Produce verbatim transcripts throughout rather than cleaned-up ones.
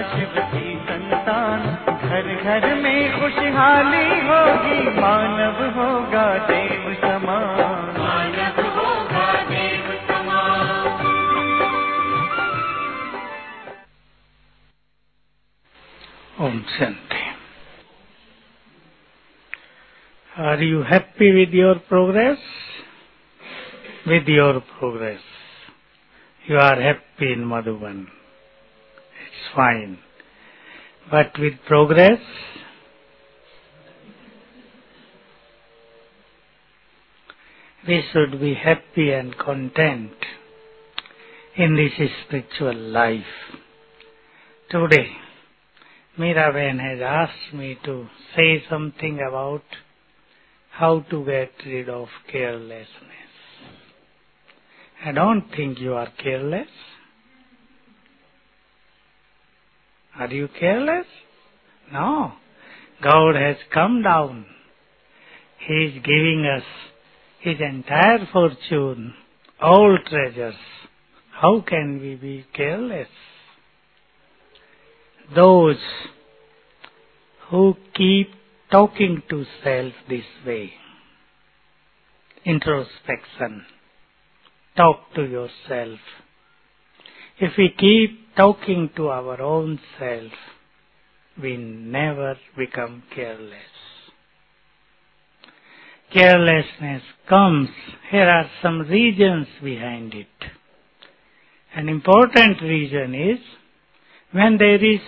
शिव की संतान, घर घर में खुशहाली होगी, मानव होगा देव समान, मानव होगा देव समान। Om Shanti. Are you happy with your progress? With your progress. You are happy in Madhuban. It's fine. But with progress, we should be happy and content in this spiritual life. Today, Miraben has asked me to say something about how to get rid of carelessness. I don't think you are careless. Are you careless? No. God has come down. He is giving us His entire fortune, all treasures. How can we be careless? Those who keep talking to self this way, introspection, talk to yourself. If we keep talking to our own self, we never become careless. Carelessness comes, here are some reasons behind it. An important reason is when there is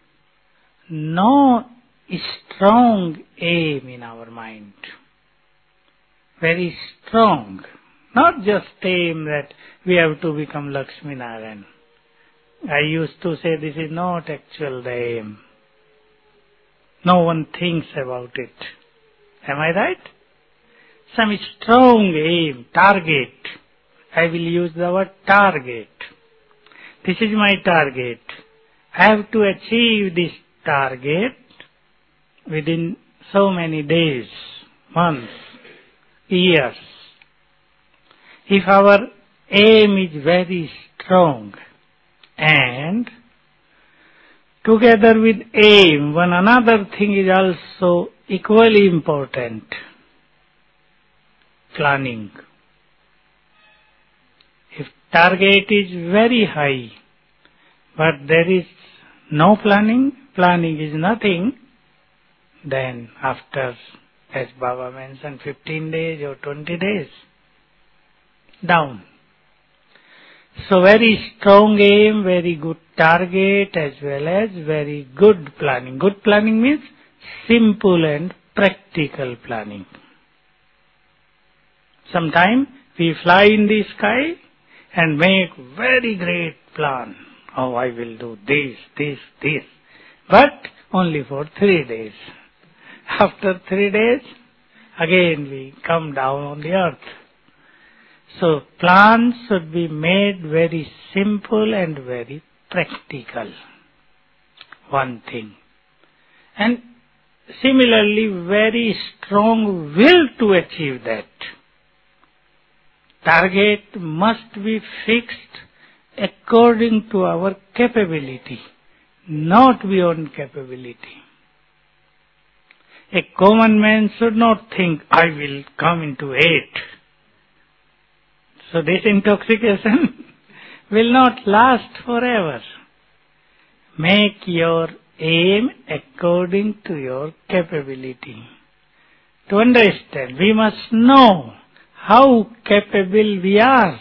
no strong aim in our mind. Very strong. Not just aim that we have to become Lakshmi Narayan. I used to say this is not actual the aim. No one thinks about it. Am I right? Some strong aim, target. I will use the word target. This is my target. I have to achieve this target within so many days, months, years. If our aim is very strong and together with aim, one another thing is also equally important, planning. If target is very high, but there is no planning, planning is nothing, then after, as Baba mentioned, fifteen days or twenty days, down. So very strong aim, very good target, as well as very good planning. Good planning means simple and practical planning. Sometimes we fly in the sky and make very great plan. Oh, I will do this, this, this. But only for three days. After three days, again we come down on the earth. So plans should be made very simple and very practical. One thing. And similarly, very strong will to achieve that. Target must be fixed according to our capability, not beyond capability. A common man should not think, I will come into eight. So this intoxication will not last forever. Make your aim according to your capability. To understand, we must know how capable we are.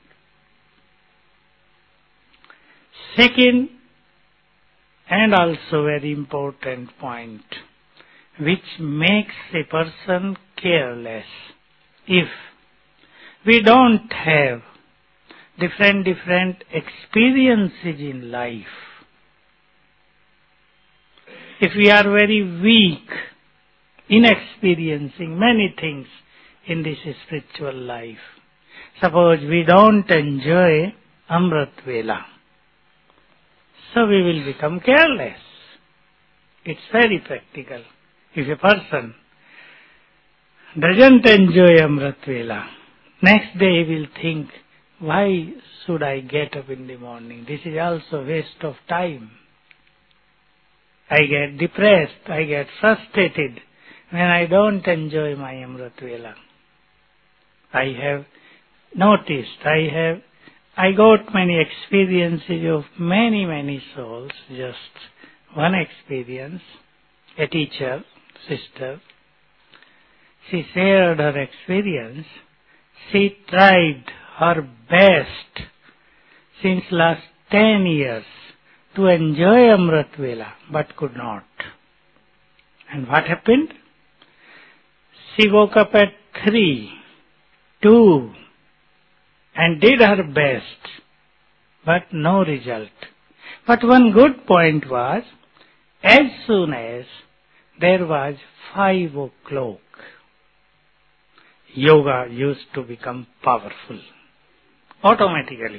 Second, and also very important point, which makes a person careless. If we don't have different different experiences in life, if we are very weak in experiencing many things in this spiritual life, suppose we don't enjoy Amrit Vela, so we will become careless. It's very practical. If a person doesn't enjoy Amrit Vela, next day he will think, why should I get up in the morning? This is also waste of time. I get depressed, I get frustrated when I don't enjoy my Amrit Vela. I have noticed, I have, I got many experiences of many, many souls, just one experience, a teacher, sister, she shared her experience. She tried her best since last ten years to enjoy Amrit Vela, but could not. And what happened? She woke up at three, two, and did her best, but no result. But one good point was, as soon as there was five o'clock, yoga used to become powerful, automatically.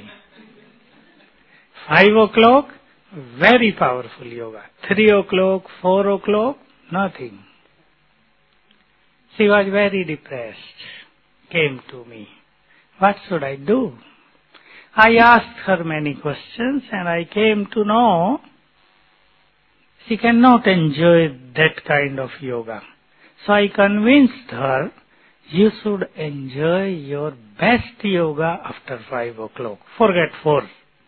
Five o'clock, very powerful yoga. Three o'clock, four o'clock, nothing. She was very depressed, came to me. What should I do? I asked her many questions and I came to know she cannot enjoy that kind of yoga. So I convinced her, you should enjoy your best yoga after five o'clock. Forget four.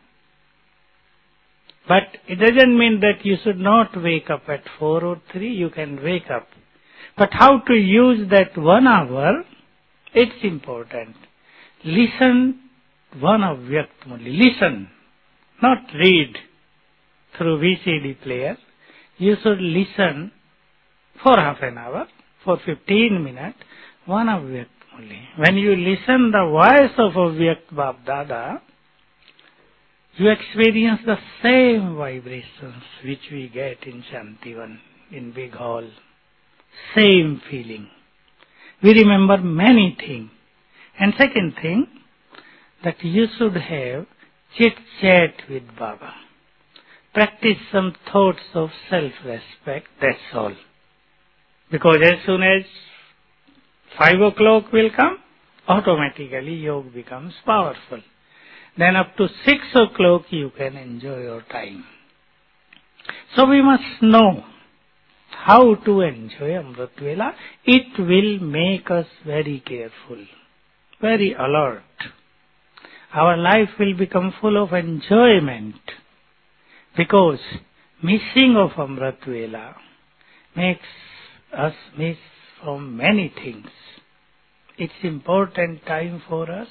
But it doesn't mean that you should not wake up at four or three. You can wake up. But how to use that one hour, it's important. Listen one avyakt only. Listen, not read through V C D player. You should listen for half an hour, for fifteen minutes, one avyakt only. When you listen the voice of Avyakt Bap Dada, you experience the same vibrations which we get in Shantivan, in big hall. Same feeling. We remember many things. And second thing, that you should have chit-chat with Baba. Practice some thoughts of self-respect, that's all. Because as soon as five o'clock will come, automatically yoga becomes powerful. Then up to six o'clock you can enjoy your time. So we must know how to enjoy Amrit Vela. It will make us very careful, very alert. Our life will become full of enjoyment, because missing of Amrit Vela makes us miss from many things. It's important time for us.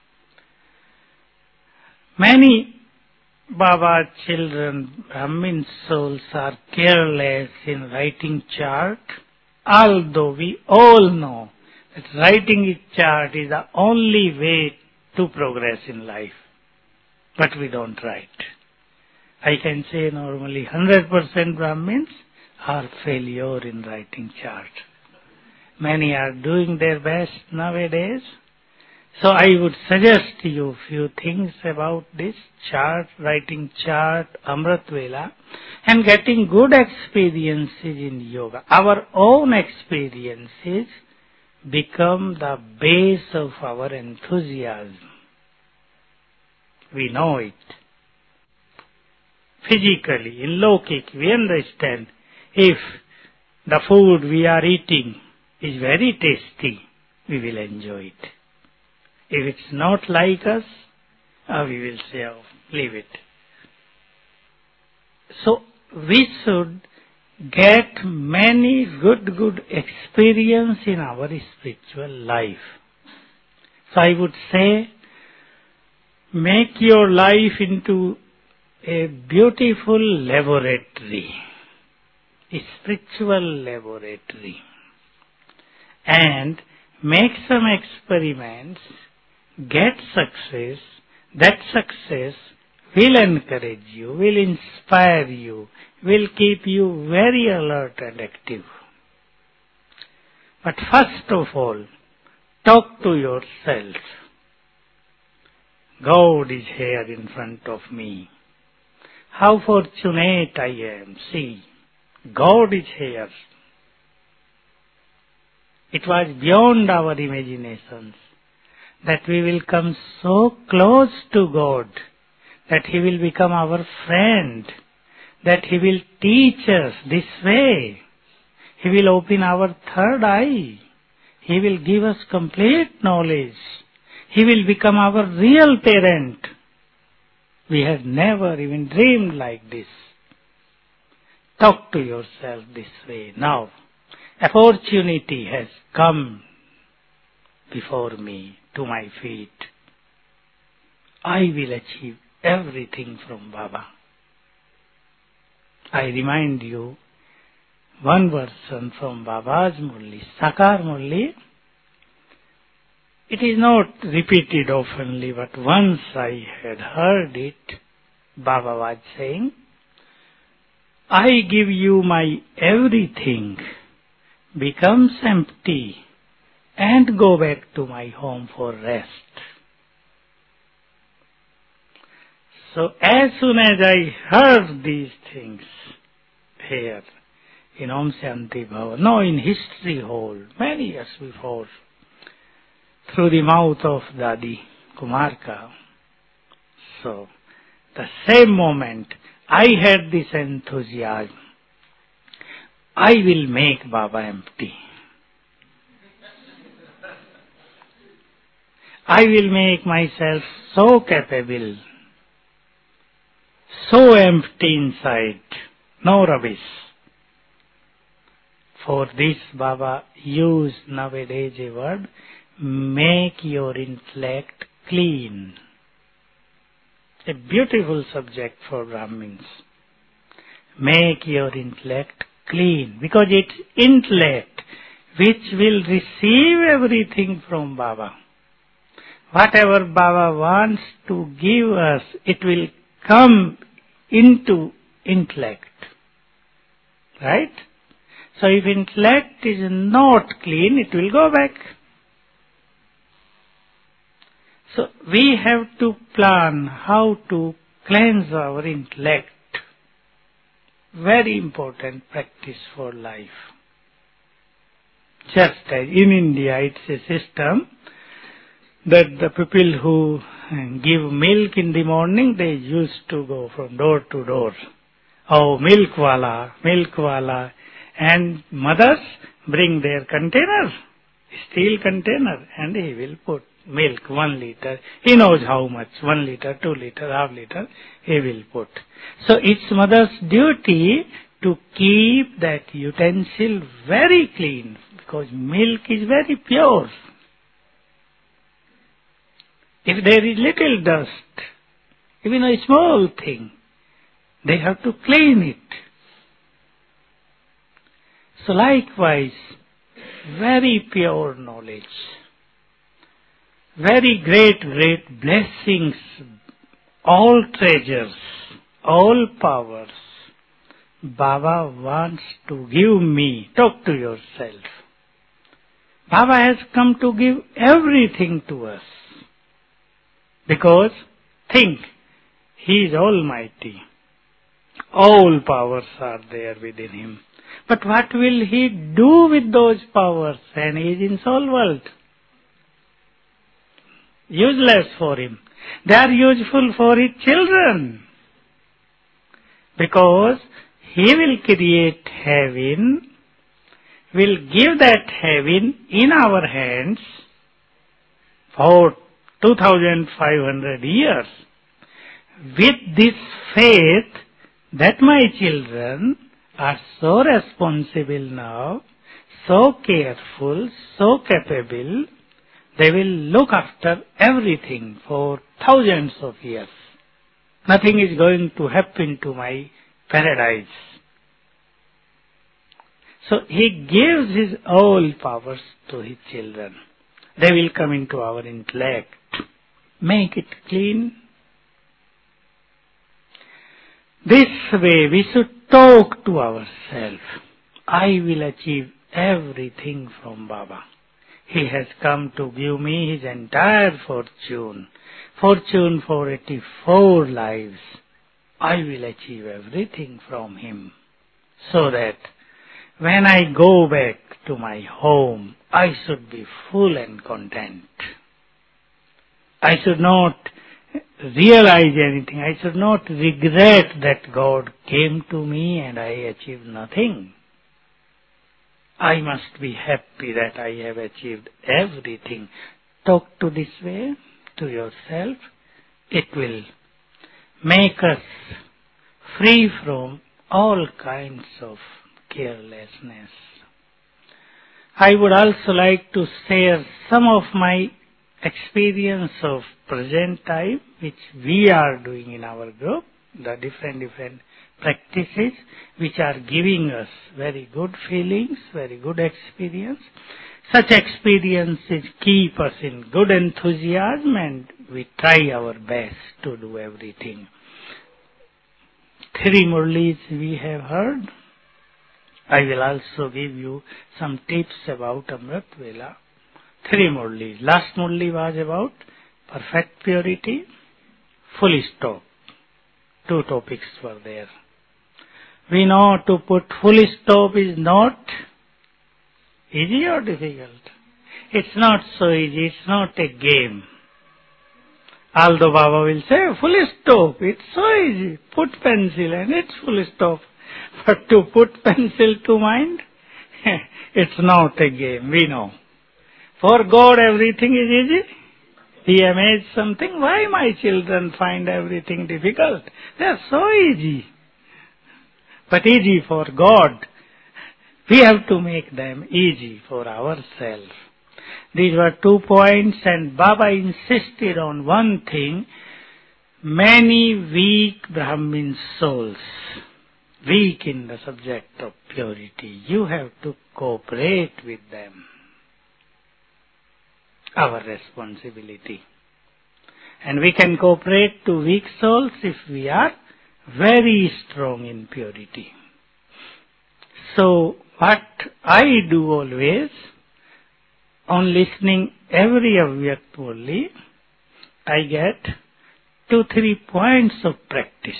Many Baba children, Brahmin souls are careless in writing chart, although we all know that writing a chart is the only way to progress in life. But we don't write. I can say normally one hundred percent Brahmins are failure in writing chart. Many are doing their best nowadays. So I would suggest you few things about this chart, writing chart, Amrit Vela, and getting good experiences in yoga. Our own experiences become the base of our enthusiasm. We know it. Physically, in Lokik, we understand if the food we are eating is very tasty, we will enjoy it. If it's not like us, uh, we will say, oh, leave it. So, we should get many good, good experience in our spiritual life. So I would say, make your life into a beautiful laboratory, a spiritual laboratory, and make some experiments, get success. That success will encourage you, will inspire you, will keep you very alert and active. But first of all, talk to yourself. God is here in front of me. How fortunate I am. See, God is here. It was beyond our imaginations that we will come so close to God that He will become our friend, that He will teach us this way. He will open our third eye. He will give us complete knowledge. He will become our real parent. We had never even dreamed like this. Talk to yourself this way. Now, opportunity has come before me, to my feet. I will achieve everything from Baba. I remind you one version from Baba's Murli, Sakar Murli. It is not repeated oftenly, but once I had heard it, Baba was saying, I give you my everything, becomes empty, and go back to my home for rest. So as soon as I heard these things here in Om Shanti Bhavan, no, in History Hall, many years before, through the mouth of Dadi Kumarka, so the same moment I had this enthusiasm, I will make Baba empty. I will make myself so capable, so empty inside, no rubbish. For this Baba used nowadays a word, make your intellect clean. A beautiful subject for Brahmins. Make your intellect clean, because it's intellect which will receive everything from Baba. Whatever Baba wants to give us, it will come into intellect. Right? So if intellect is not clean, it will go back. So we have to plan how to cleanse our intellect. Very important practice for life. Just as in India, it's a system that the people who give milk in the morning, they used to go from door to door. Oh, milk wala, milk wala. And mothers bring their container, steel container, and he will put milk, one liter. He knows how much, one liter, two liter, half liter, he will put. So it's mother's duty to keep that utensil very clean, because milk is very pure. If there is little dust, even a small thing, they have to clean it. So likewise, very pure knowledge, very great, great blessings, all treasures, all powers, Baba wants to give me. Talk to yourself. Baba has come to give everything to us. Because, think, He is almighty. All powers are there within Him. But what will He do with those powers when He is in soul world? Useless for Him. They are useful for His children. Because He will create heaven, will give that heaven in our hands for two thousand five hundred years. With this faith that my children are so responsible now, so careful, so capable, they will look after everything for thousands of years. Nothing is going to happen to my paradise. So He gives His all powers to His children. They will come into our intellect. Make it clean. This way we should talk to ourselves. I will achieve everything from Baba. He has come to give me His entire fortune. Fortune for eighty-four lives. I will achieve everything from Him. So that when I go back to my home, I should be full and content. I should not realize anything. I should not regret that God came to me and I achieved nothing. I must be happy that I have achieved everything. Talk to this way to yourself. It will make us free from all kinds of carelessness. I would also like to share some of my experience of present time, which we are doing in our group, the different different practices which are giving us very good feelings, very good experience. Such experiences keep us in good enthusiasm and we try our best to do everything. Three Murlis we have heard. I will also give you some tips about Amrit Vela. Three Murlis. Last Murli was about perfect purity, full stop. Two topics were there. We know to put full stop is not easy or difficult. It's not so easy. It's not a game. Although Baba will say full stop, it's so easy. Put pencil and it's full stop. But to put pencil to mind, it's not a game. We know. For God everything is easy. He amazed something. Why my children find everything difficult? They are so easy. But easy for God. We have to make them easy for ourselves. These were two points and Baba insisted on one thing. Many weak Brahmin souls, weak in the subject of purity, you have to cooperate with them. Our responsibility. And we can cooperate to weak souls if we are very strong in purity. So, what I do always, on listening every Avyakt Murli, I get two, three points of practice.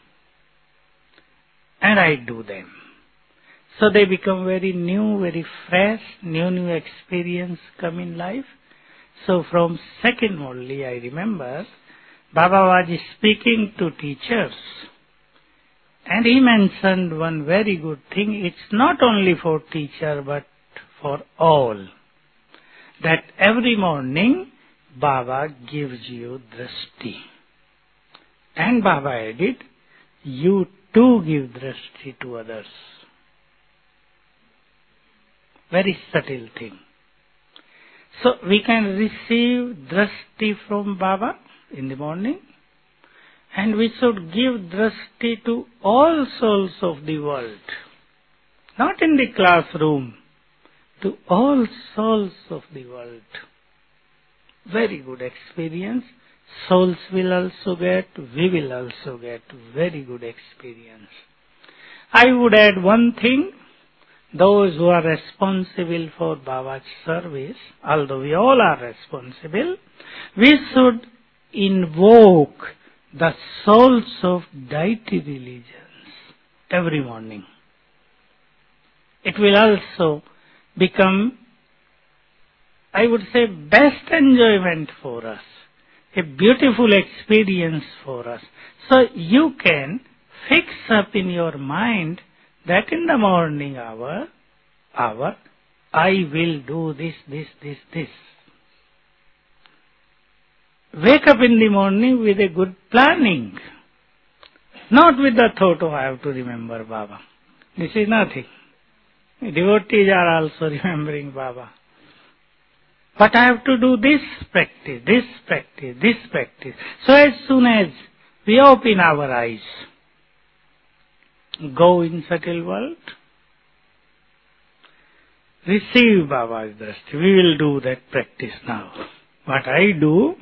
And I do them. So they become very new, very fresh, new, new experience come in life. So from second Murli, I remember, Baba was speaking to teachers. And he mentioned one very good thing. It's not only for teacher, but for all. That every morning, Baba gives you drashti. And Baba added, you too give drashti to others. Very subtle thing. So we can receive drashti from Baba in the morning. And we should give drashti to all souls of the world. Not in the classroom. To all souls of the world. Very good experience. Souls will also get, we will also get very good experience. I would add one thing. Those who are responsible for Baba's service, although we all are responsible, we should invoke the souls of deity religions every morning. It will also become, I would say, best enjoyment for us, a beautiful experience for us. So you can fix up in your mind that in the morning hour, hour, I will do this, this, this, this. Wake up in the morning with a good planning. Not with the thought, oh, I have to remember Baba. This is nothing. Devotees are also remembering Baba. But I have to do this practice, this practice, this practice. So as soon as we open our eyes, go in subtle world, receive Baba's drashti. We will do that practice now. What I do,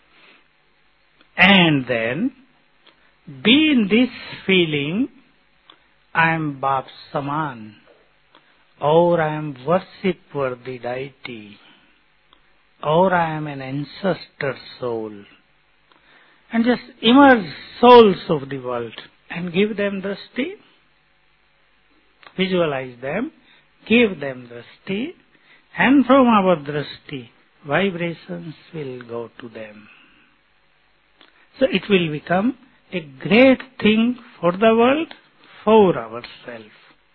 and then be in this feeling, I am Bap Saman, or I am worship-worthy deity, or I am an ancestor soul. And just immerse souls of the world and give them drashti. Visualize them, give them drashti, and from our drashti, vibrations will go to them. So it will become a great thing for the world, for ourselves.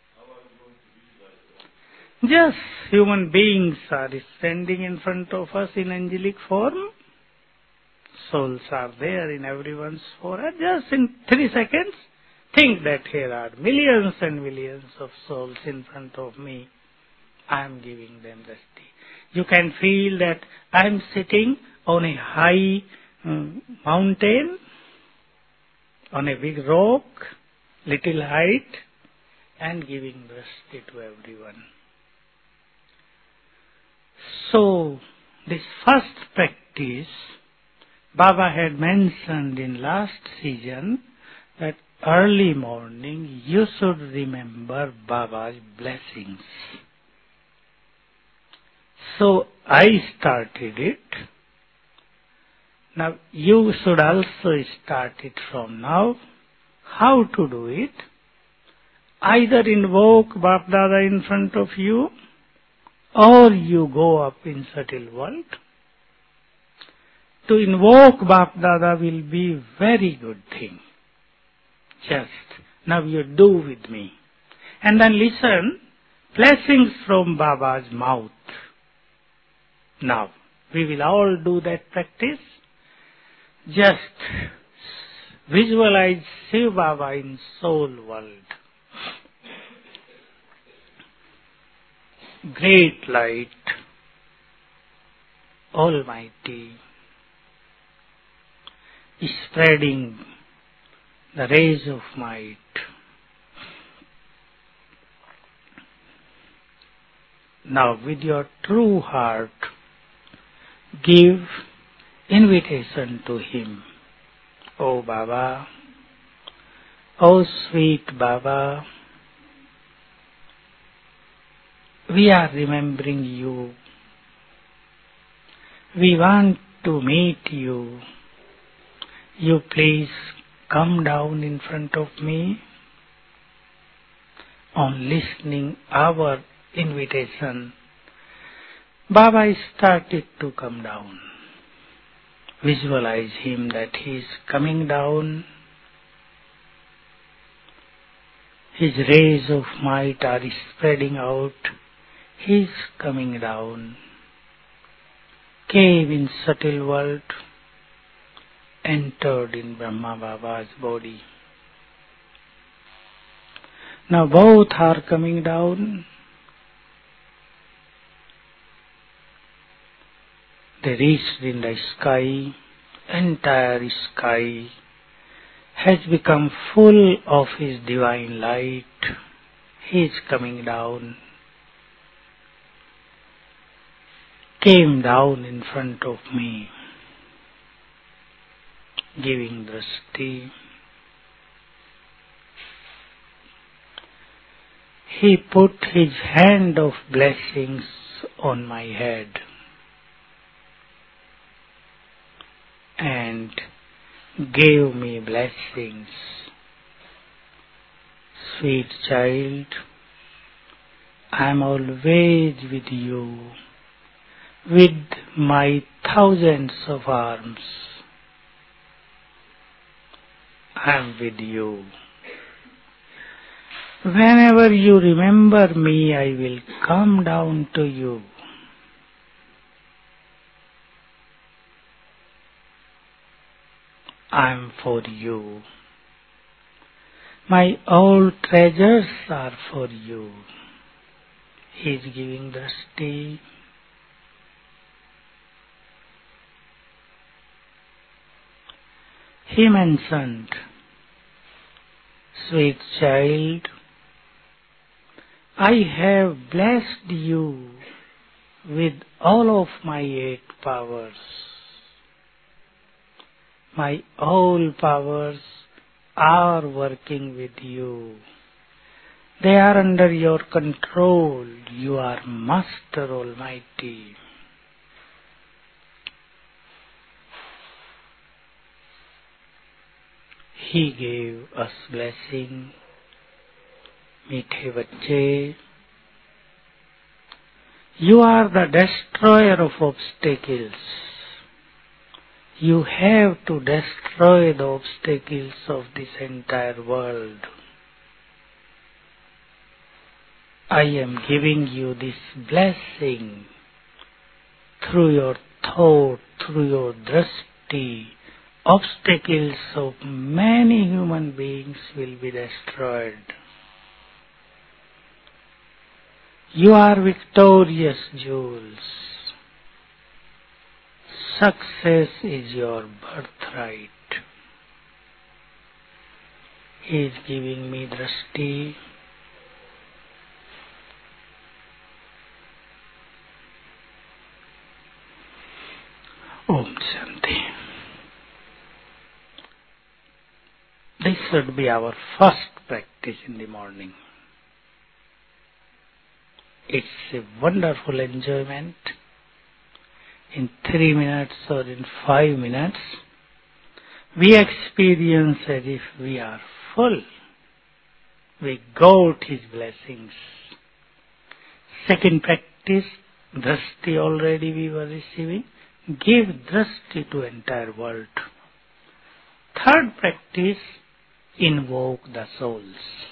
Just human beings are standing in front of us in angelic form. Souls are there in everyone's forehead. Just in three seconds, think that here are millions and millions of souls in front of me. I am giving them resti. You can feel that I am sitting on a high um, mountain, on a big rock, little height, and giving resti to everyone. So, this first practice, Baba had mentioned in last season that early morning you should remember Baba's blessings. So I started it. Now you should also start it from now. How to do it? Either invoke Bap Dada in front of you, or you go up in subtle world. To invoke Bap Dada will be very good thing. Just now you do with me. And then listen, blessings from Baba's mouth. Now, we will all do that practice. Just visualize Shiv Baba in soul world. Great light, almighty, spreading the rays of might. Now with your true heart, give invitation to Him. O Baba, O sweet Baba, we are remembering you. We want to meet you. You please come down in front of me. On listening our invitation, Baba started to come down. Visualize him that he is coming down. His rays of might are spreading out. He is coming down. Came in subtle world, entered in Brahma Baba's body. Now both are coming down. They reached in the sky. Entire sky has become full of His divine light. He is coming down. Came down in front of me, giving drishti. He put His hand of blessings on my head and gave me blessings. Sweet child, I am always with you, with my thousands of arms. I am with you. Whenever you remember me, I will come down to you. I am for you. My all treasures are for you. He is giving drishti. He mentioned, sweet child, I have blessed you with all of my eight powers. My all powers are working with you. They are under your control. You are Master Almighty. He gave us blessing. Meethe bacche, you are the destroyer of obstacles. You have to destroy the obstacles of this entire world. I am giving you this blessing through your thought, through your drishti. Obstacles of many human beings will be destroyed. You are victorious, Jules. Success is your birthright. He is giving me drishti. Om Shanti. This should be our first practice in the morning. It's a wonderful enjoyment. In three minutes or in five minutes, we experience as if we are full. We got His blessings. Second practice, drishti already we were receiving. Give drishti to entire world. Third practice, invoke the souls.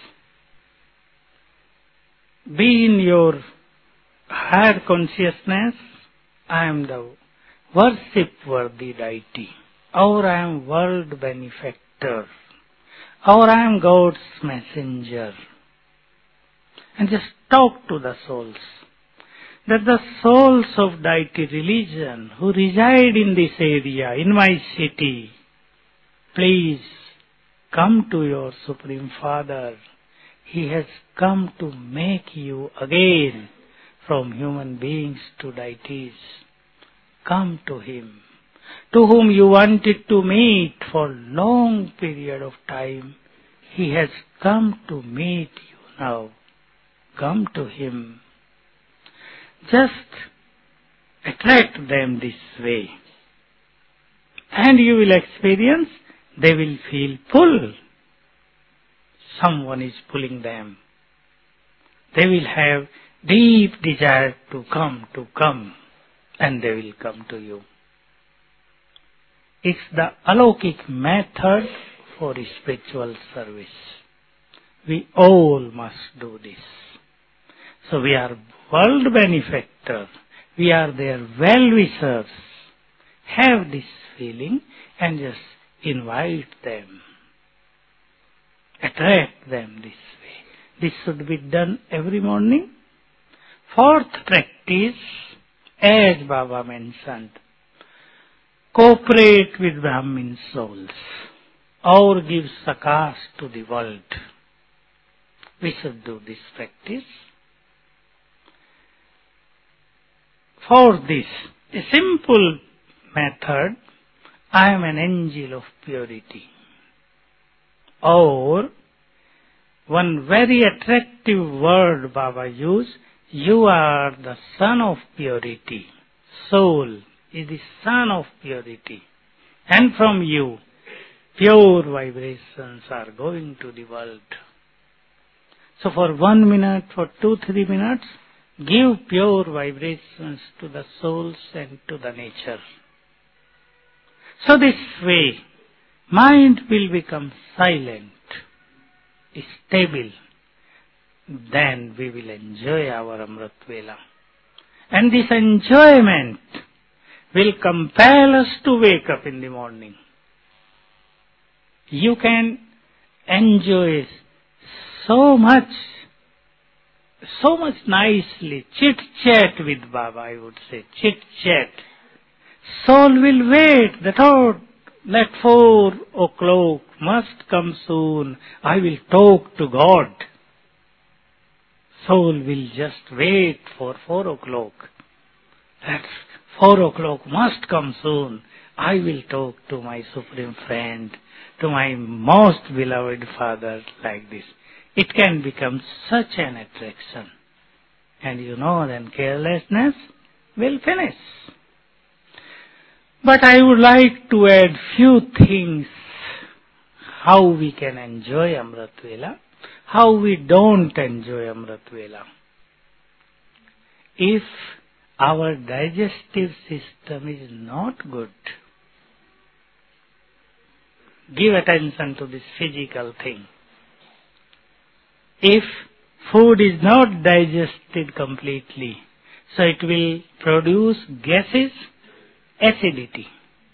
Be in your higher consciousness, I am the worship-worthy deity, or I am world benefactor, or I am God's messenger. And just talk to the souls. That the souls of deity religion who reside in this area, in my city, please come to your Supreme Father. He has come to make you again from human beings to deities. Come to Him, to whom you wanted to meet for long period of time. He has come to meet you now. Come to Him. Just attract them this way. And you will experience, they will feel pull. Someone is pulling them. They will have deep desire to come, to come, and they will come to you. It's the alokik method for spiritual service. We all must do this. So we are world benefactors. We are their well-wishers. Have this feeling and just invite them. Attract them this way. This should be done every morning. Fourth practice, as Baba mentioned, cooperate with Brahmin souls or give sakas to the world. We should do this practice. For this, a simple method, I am an angel of purity. Or, one very attractive word Baba used, you are the son of purity. Soul is the son of purity. And from you, pure vibrations are going to the world. So for one minute, for two, three minutes, give pure vibrations to the souls and to the nature. So this way, mind will become silent, stable. Then we will enjoy our Amrit Vela. And this enjoyment will compel us to wake up in the morning. You can enjoy so much, so much nicely, chit-chat with Baba, I would say, chit-chat. Soul will wait, that oh, let four o'clock must come soon, I will talk to God. Soul will just wait for four o'clock. That four o'clock must come soon, I will talk to my Supreme Friend, to my most beloved Father, like this. It can become such an attraction. And you know, then carelessness will finish. But I would like to add few things, how we can enjoy Amrit Vela, how we don't enjoy Amrit Vela. If our digestive system is not good, give attention to this physical thing. If food is not digested completely, so it will produce gases, acidity,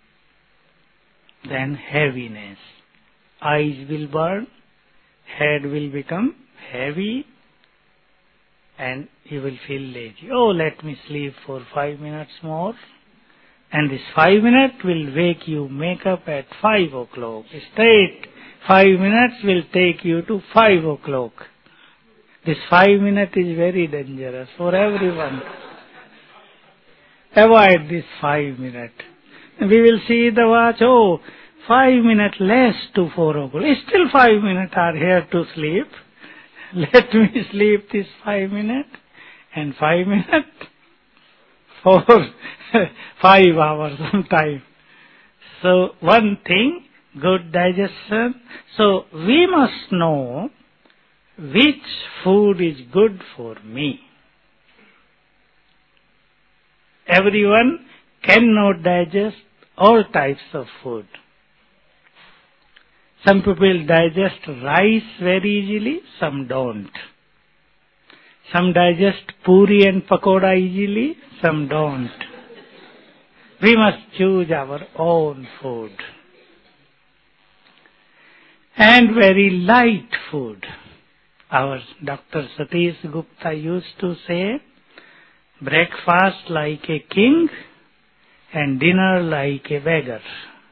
then heaviness. Eyes will burn, head will become heavy, and you will feel lazy. Oh, let me sleep for five minutes more. And this five minutes will wake you makeup at five o'clock. Straight five minutes will take you to five o'clock. This five minutes is very dangerous for everyone. Avoid this five minutes. We will see the watch, oh, five minutes less to four o'clock. Still five minutes are here to sleep. Let me sleep this five minutes. And five minutes for five hours sometime. So one thing, good digestion. So we must know which food is good for me. Everyone cannot digest all types of food. Some people digest rice very easily, some don't. Some digest puri and pakoda easily, some don't. We must choose our own food. And very light food. Our Doctor Satish Gupta used to say, breakfast like a king and dinner like a beggar.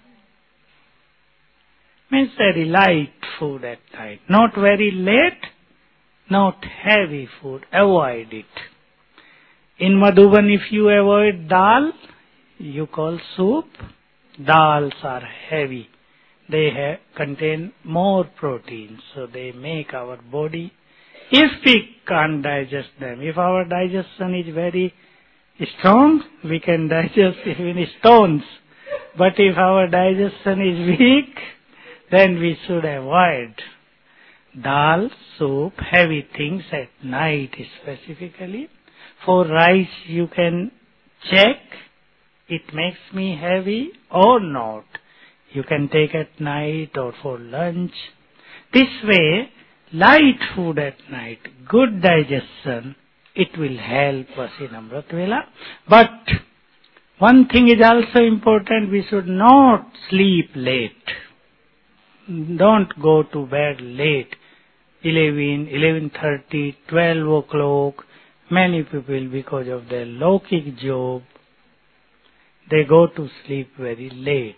Means very light food at night. Not very late, not heavy food. Avoid it. In Madhuban, if you avoid dal, you call soup. Dals are heavy. They have, contain more protein, so they make our body, if we can't digest them, if our digestion is very strong, we can digest even stones. But if our digestion is weak, then we should avoid dal, soup, heavy things at night specifically. For rice, you can check, it makes me heavy or not. You can take at night or for lunch. This way, light food at night, good digestion, it will help us in Amrit Vela. But one thing is also important, we should not sleep late. Don't go to bed late, eleven, eleven thirty, twelve o'clock. Many people, because of their Lokik job, they go to sleep very late.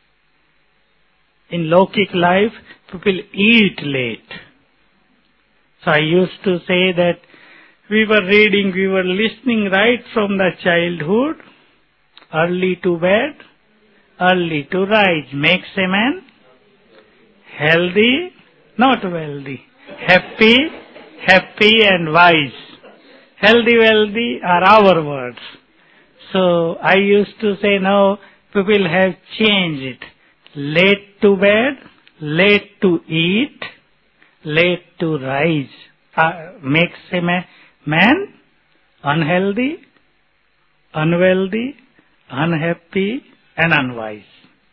In Lokik life, people eat late. So I used to say that we were reading, we were listening right from the childhood. Early to bed, early to rise makes a man healthy, not wealthy. Happy, happy and wise. Healthy, wealthy are our words. So I used to say now people have changed it. Late to bed, late to eat, late to rise. Uh, makes a ma- man unhealthy, unwealthy, unhappy and unwise.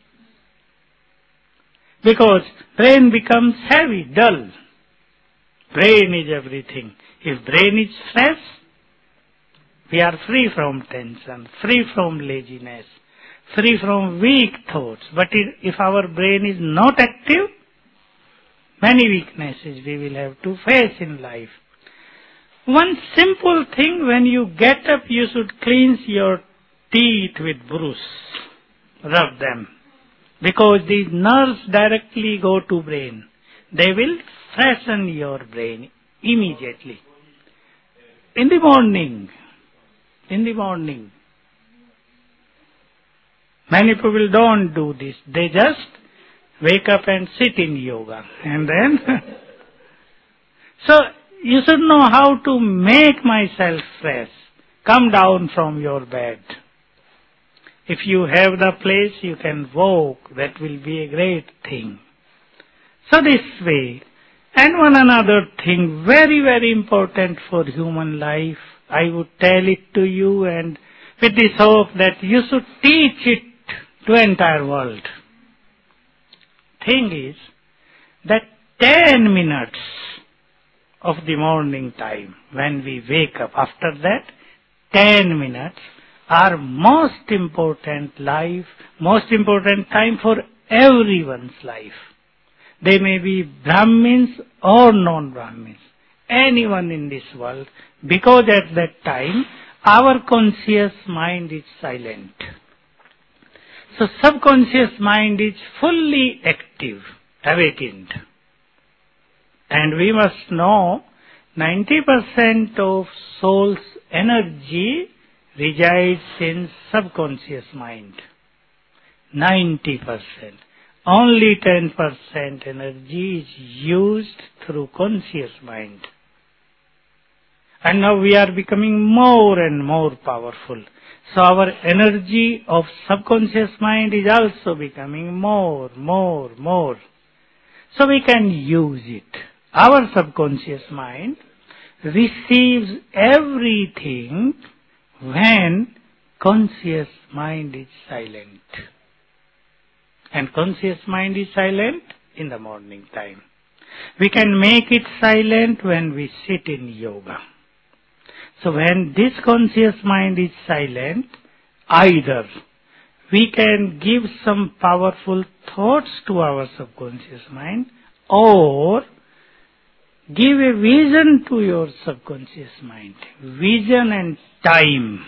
Because brain becomes heavy, dull. Brain is everything. If brain is fresh, we are free from tension, free from laziness, free from weak thoughts. But if our brain is not active, many weaknesses we will have to face in life. One simple thing, when you get up, you should cleanse your teeth with brush. Rub them. Because these nerves directly go to brain. They will freshen your brain immediately. In the morning, in the morning. Many people don't do this. They just wake up and sit in yoga. And then, so you should know how to make myself fresh. Come down from your bed. If you have the place, you can walk. That will be a great thing. So this way. And one another thing, very, very important for human life. I would tell it to you, and with this hope that you should teach it to entire world. thing is that ten minutes of the morning time when we wake up, after that ten minutes are most important life, most important time for everyone's life. They may be Brahmins or non-Brahmins, anyone in this world, because at that time our conscious mind is silent. So subconscious mind is fully active, awakened. And we must know ninety percent of soul's energy resides in subconscious mind. ninety percent. Only ten percent energy is used through conscious mind. And now we are becoming more and more powerful. So our energy of subconscious mind is also becoming more, more, more. So we can use it. Our subconscious mind receives everything when conscious mind is silent. And conscious mind is silent in the morning time. We can make it silent when we sit in yoga. So when this conscious mind is silent, either we can give some powerful thoughts to our subconscious mind, or give a vision to your subconscious mind. Vision and time.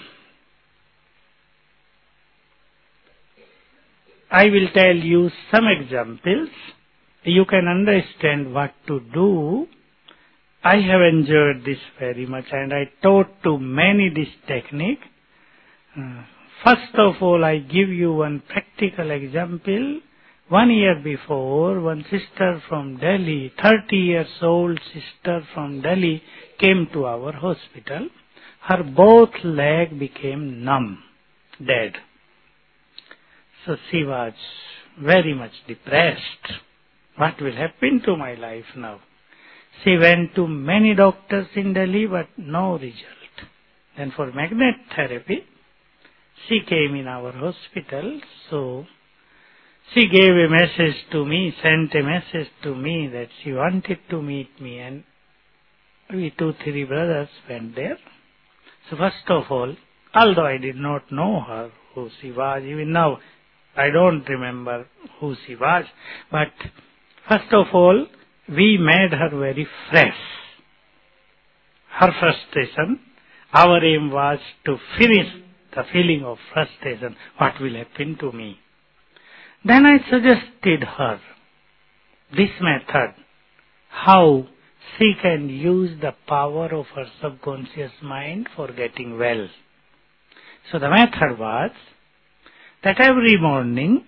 I will tell you some examples. You can understand what to do. I have enjoyed this very much, and I taught to many this technique. Uh, first of all, I give you one practical example. One year before, one sister from Delhi, thirty years old sister from Delhi, came to our hospital. Her both legs became numb, dead. So she was very much depressed. What will happen to my life now? She went to many doctors in Delhi, but no result. Then for magnet therapy, she came in our hospital. So she gave a message to me, sent a message to me that she wanted to meet me, and we two, three brothers went there. So first of all, although I did not know her, who she was, even now I don't remember who she was, but first of all, we made her very fresh. Her frustration, our aim was to finish the feeling of frustration. What will happen to me? Then I suggested her this method, how she can use the power of her subconscious mind for getting well. So the method was that every morning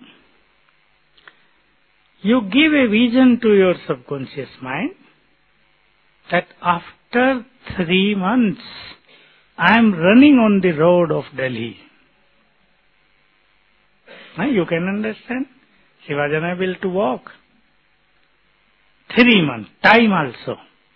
you give a vision to your subconscious mind that after three months I am running on the road of Delhi. Now you can understand. She was unable to walk. Three months, time also.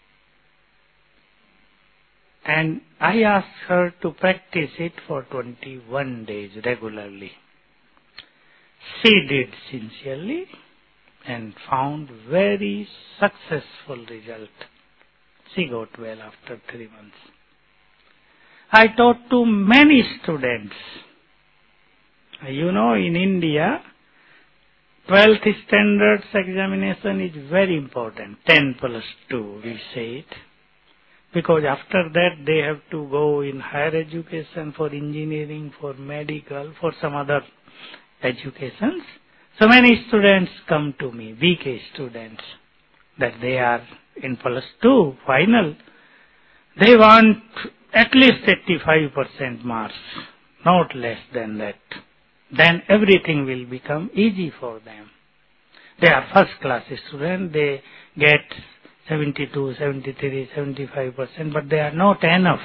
And I asked her to practice it for twenty-one days regularly. She did sincerely and found very successful result. She got well after three months. I taught to many students. You know, in India, twelfth standards examination is very important. ten plus two, we say it. Because after that they have to go in higher education for engineering, for medical, for some other educations. So many students come to me, B K students, that they are in plus two, final. They want at least eighty-five percent marks, not less than that. Then everything will become easy for them. They are first class students, they get seventy-two, seventy-three, seventy-five percent, but they are not enough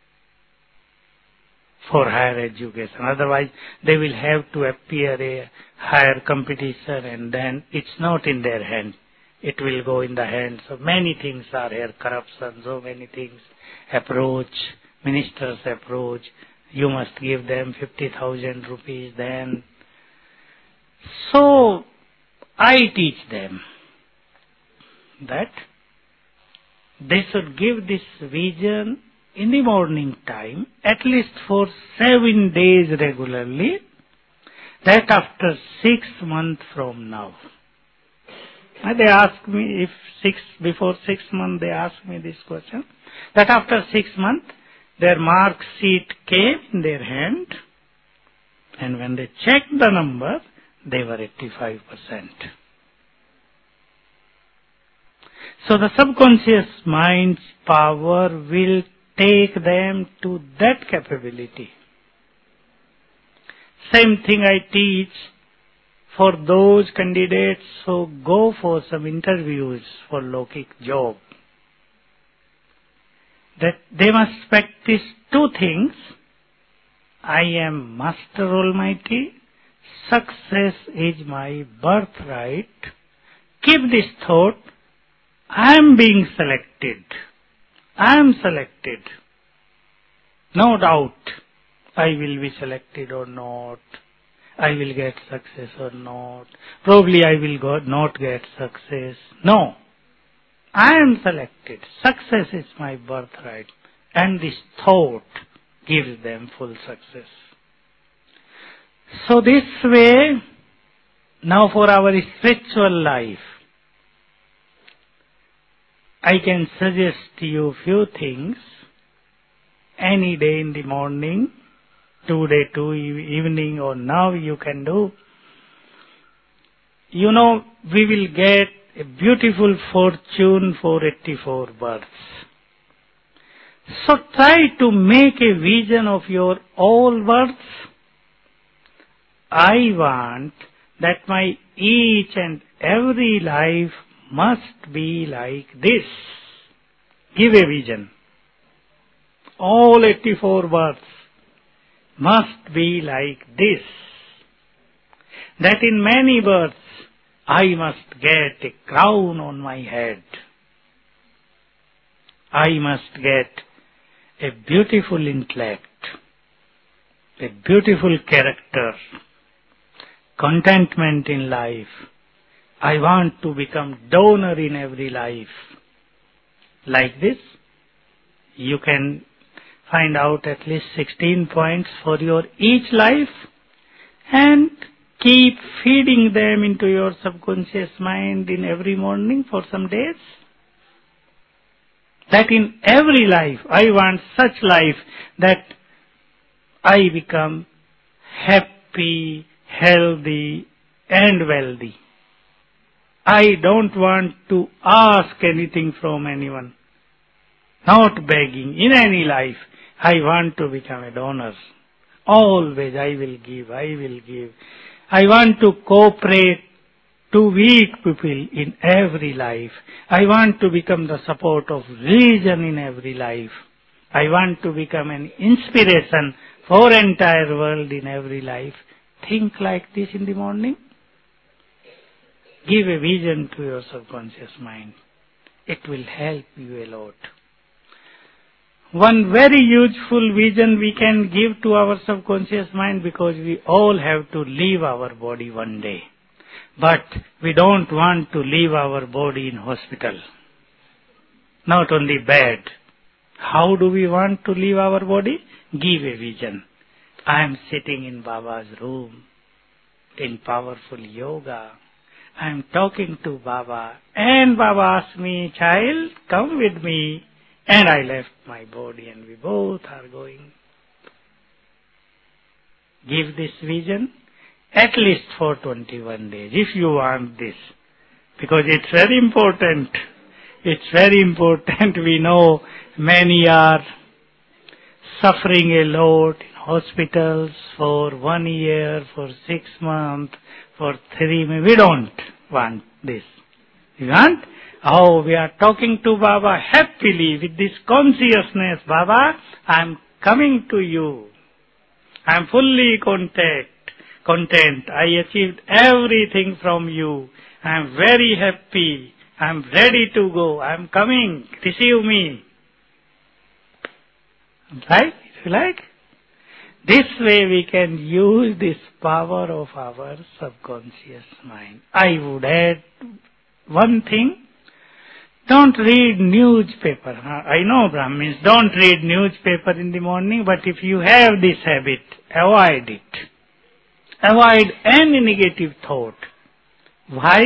for higher education. Otherwise, they will have to appear a higher competition, and then it's not in their hand. It will go in the hands of many things are here, corruption, so many things, approach, ministers approach, you must give them fifty thousand rupees then. So, I teach them that they should give this vision in the morning time, at least for seven days regularly, that after six months from now. And they ask me if six, before six months they ask me this question, that after six months their mark sheet came in their hand, and when they checked the number, they were eighty-five percent. So the subconscious mind's power will take them to that capability. Same thing I teach for those candidates who go for some interviews for Lokik job. That they must practice two things. I am Master Almighty. Success is my birthright. Keep this thought. I am being selected. I am selected. No doubt I will be selected or not. I will get success or not. Probably I will go, not get success. No. I am selected. Success is my birthright. And this thought gives them full success. So this way, now for our spiritual life, I can suggest to you few things. Any day in the morning, today to evening, or now you can do. You know, we will get a beautiful fortune for eighty-four births. So try to make a vision of your all births. I want that my each and every life must be like this. Give a vision. All eighty-four births must be like this. That in many births I must get a crown on my head. I must get a beautiful intellect, a beautiful character, contentment in life. I want to become donor in every life. Like this, you can find out at least sixteen points for your each life and keep feeding them into your subconscious mind in every morning for some days. That in every life, I want such life that I become happy, healthy and wealthy. I don't want to ask anything from anyone. Not begging in any life. I want to become a donor. Always I will give, I will give. I want to cooperate to weak people in every life. I want to become the support of religion in every life. I want to become an inspiration for entire world in every life. Think like this in the morning. Give a vision to your subconscious mind. It will help you a lot. One very useful vision we can give to our subconscious mind, because we all have to leave our body one day. But we don't want to leave our body in hospital. Not only bed. How do we want to leave our body? Give a vision. I am sitting in Baba's room in powerful yoga. I am talking to Baba, and Baba asked me, child, come with me. And I left my body and we both are going. Give this vision at least for twenty-one days if you want this. Because it's very important. It's very important. We know many are suffering a lot in hospitals for one year, for six months, for three months. We don't want this. We want? Oh, we are talking to Baba happily with this consciousness. Baba, I am coming to you. I am fully content. Content. I achieved everything from you. I am very happy. I am ready to go. I am coming. Receive me. Right? If you like. This way we can use this power of our subconscious mind. I would add one thing. Don't read newspaper. I know Brahmins don't read newspaper in the morning, but if you have this habit, avoid it. Avoid any negative thought. Why?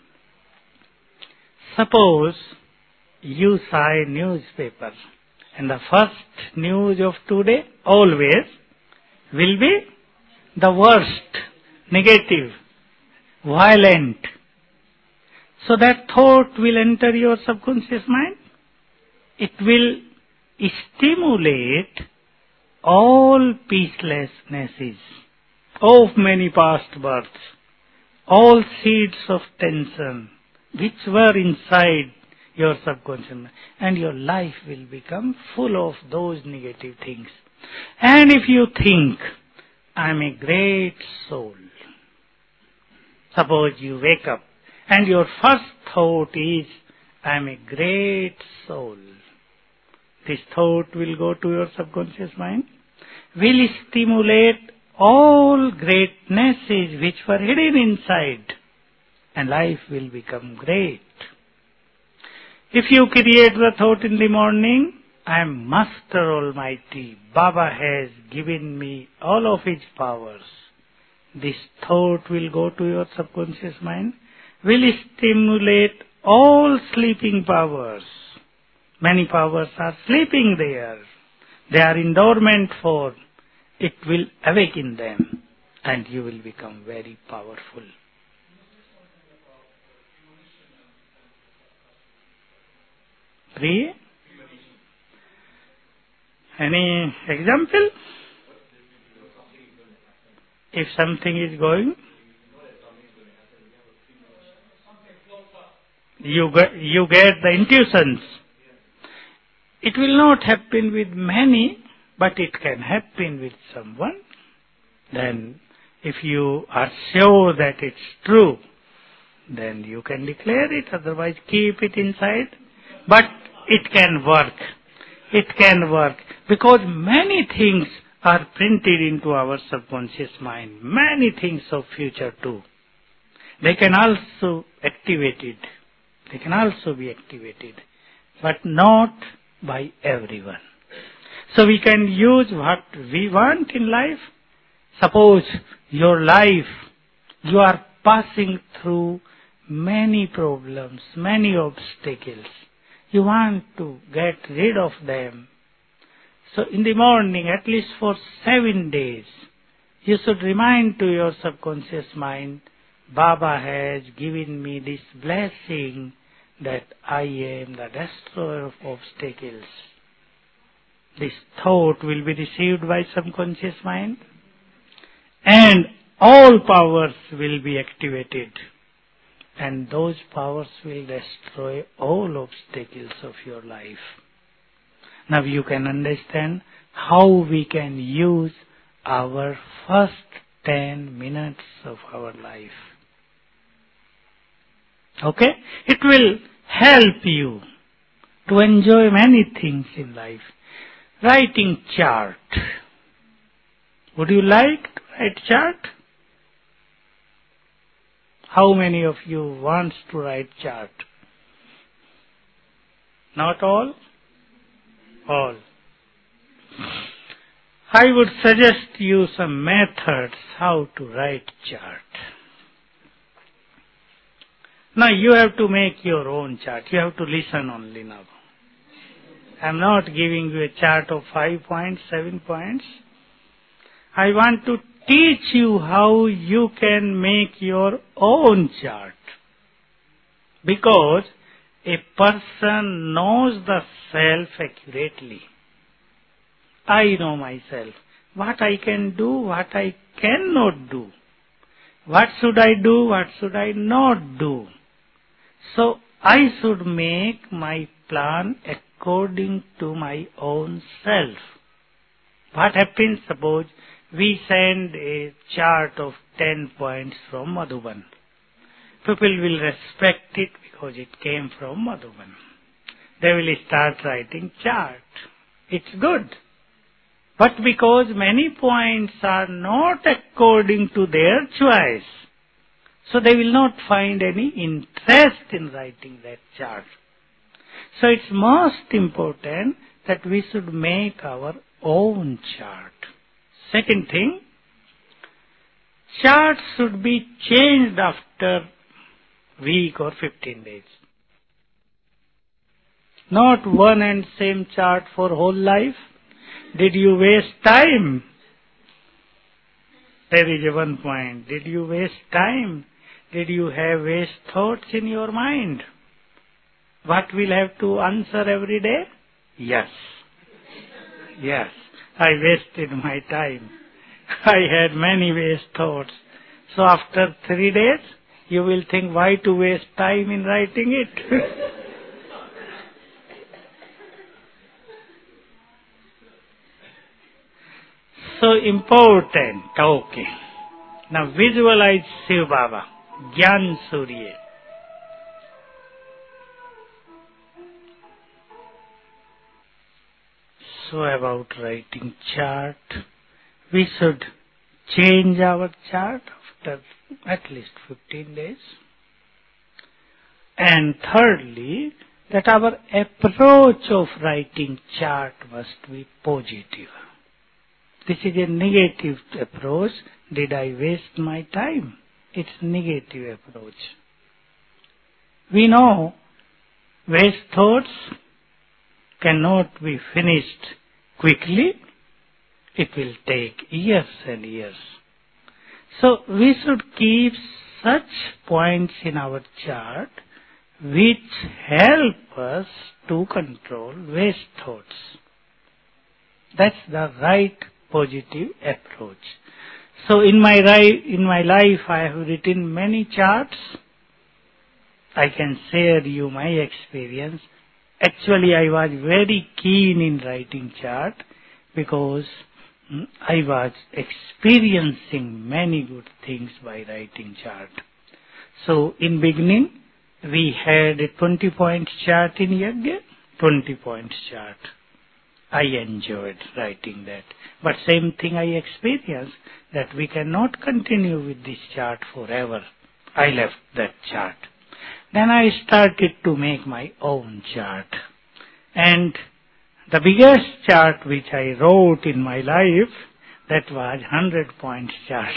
Suppose you saw a newspaper, and the first news of today always will be the worst, negative, violent. So that thought will enter your subconscious mind. It will stimulate all peacelessnesses of many past births, all seeds of tension which were inside your subconscious mind, and your life will become full of those negative things. And if you think, I am a great soul, suppose you wake up and your first thought is, I am a great soul. This thought will go to your subconscious mind, will stimulate all greatnesses which were hidden inside, and life will become great. If you create the thought in the morning, I am Master Almighty, Baba has given me all of his powers, this thought will go to your subconscious mind, will stimulate all sleeping powers. Many powers are sleeping there. They are in dormant form. It will awaken them, and you will become very powerful. Three? Any example? If something is going, you get, you get the intuitions. It will not happen with many, but it can happen with someone. Then, if you are sure that it's true, then you can declare it, otherwise keep it inside. But it can work. It can work. Because many things are printed into our subconscious mind. Many things of future too. They can also activate it. They can also be activated. But not by everyone. So we can use what we want in life. Suppose your life, you are passing through many problems, many obstacles. You want to get rid of them. So in the morning, at least for seven days, you should remind to your subconscious mind, Baba has given me this blessing that I am the destroyer of obstacles. This thought will be received by subconscious mind, and all powers will be activated, and those powers will destroy all obstacles of your life. Now you can understand how we can use our first ten minutes of our life. Okay? It will help you to enjoy many things in life. Writing chart. Would you like to write chart? How many of you wants to write chart? Not all? All. I would suggest you some methods how to write chart. Now you have to make your own chart. You have to listen only now. I am not giving you a chart of five points, seven points. I want to teach you how you can make your own chart. Because a person knows the self accurately. I know myself. What I can do, what I cannot do. What should I do, what should I not do. So I should make my plan according to my own self. What happens, suppose we send a chart of ten points from Madhuban. People will respect it because it came from Madhuban. They will start writing chart. It's good. But because many points are not according to their choice, so they will not find any interest in writing that chart. So it's most important that we should make our own chart. Second thing, chart should be changed after week or fifteen days. Not one and same chart for whole life. Did you waste time? There is a one point. Did you waste time? Did you have waste thoughts in your mind? What will have to answer every day? Yes. Yes. I wasted my time. I had many waste thoughts. So after three days, you will think why to waste time in writing it? So important. Okay. Now visualize Shiv Baba, Gyan Surya. So about writing chart, we should change our chart after at least fifteen days. And thirdly, that our approach of writing chart must be positive. This is a negative approach. Did I waste my time? It's negative approach. We know waste thoughts cannot be finished quickly. It will take years and years. So we should keep such points in our chart which help us to control waste thoughts. That's the right positive approach. So in my in my life I have written many charts. I can share you my experience. Actually I was very keen in writing chart because I was experiencing many good things by writing chart. So in beginning we had a twenty point chart in Yajna, twenty points chart. I enjoyed writing that. But same thing I experienced, that we cannot continue with this chart forever. I left that chart. Then I started to make my own chart. And the biggest chart which I wrote in my life, that was one hundred points chart.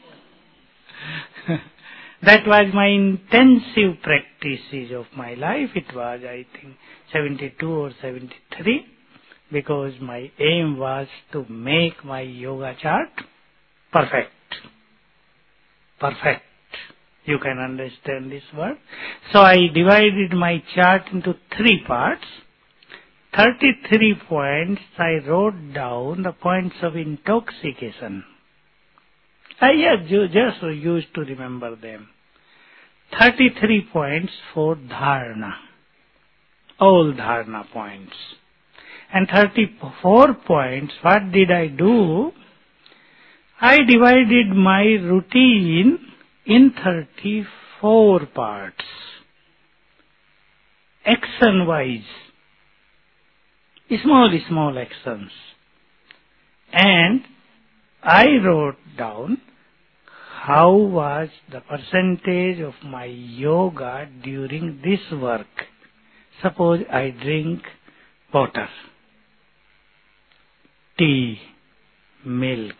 That was my intensive practices of my life. It was, I think, seventy-two or seventy-three. Because my aim was to make my yoga chart perfect. Perfect. You can understand this word. So I divided my chart into three parts. thirty-three points I wrote down the points of intoxication. I just used to remember them. thirty-three points for dharana. All dharana points. And thirty-four points, what did I do? I divided my routine in thirty-four parts. Action-wise. Small, small actions. And I wrote down how was the percentage of my yoga during this work. Suppose I drink water, tea, milk.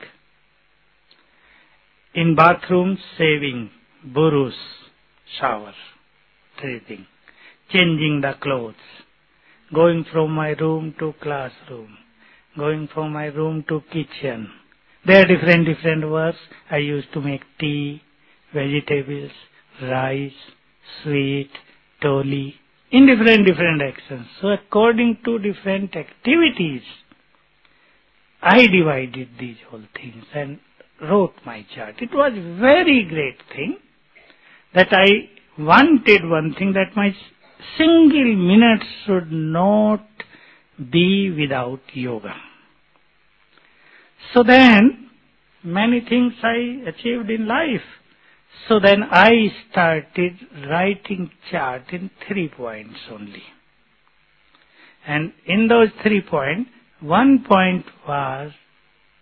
In bathroom, shaving, burus, shower, breathing, changing the clothes, going from my room to classroom, going from my room to kitchen. There are different, different works. I used to make tea, vegetables, rice, sweet, toli, in different, different actions. So according to different activities, I divided these whole things and wrote my chart. It was a very great thing that I wanted one thing, that my single minute should not be without yoga. So then, many things I achieved in life. So then I started writing chart in three points only. And in those three points, one point was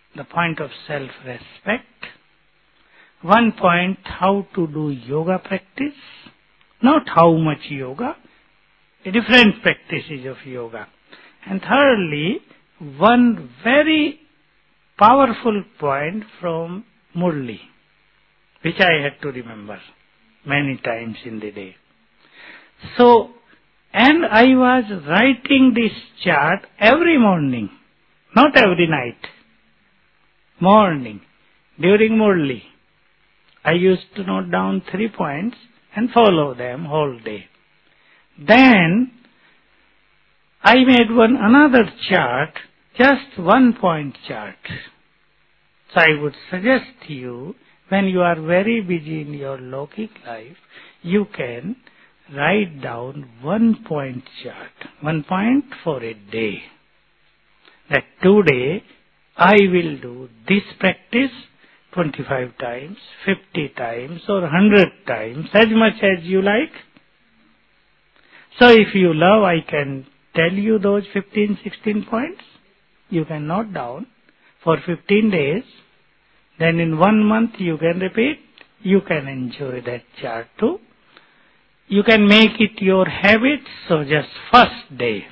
the point of self-respect. One point, how to do yoga practice. Not how much yoga, different practices of yoga. And thirdly, one very powerful point from Murli, which I had to remember many times in the day. So, and I was writing this chart every morning, not every night. Morning, during Murli, I used to note down three points and follow them whole day. Then, I made one another chart, just one point chart. So I would suggest to you, when you are very busy in your Lokik life, you can write down one point chart, one point for a day. That today I will do this practice twenty-five times, fifty times or one hundred times, as much as you like. So if you love, I can tell you those fifteen, sixteen points. You can note down for fifteen days. Then in one month you can repeat. You can enjoy that chart too. You can make it your habit. So just first day.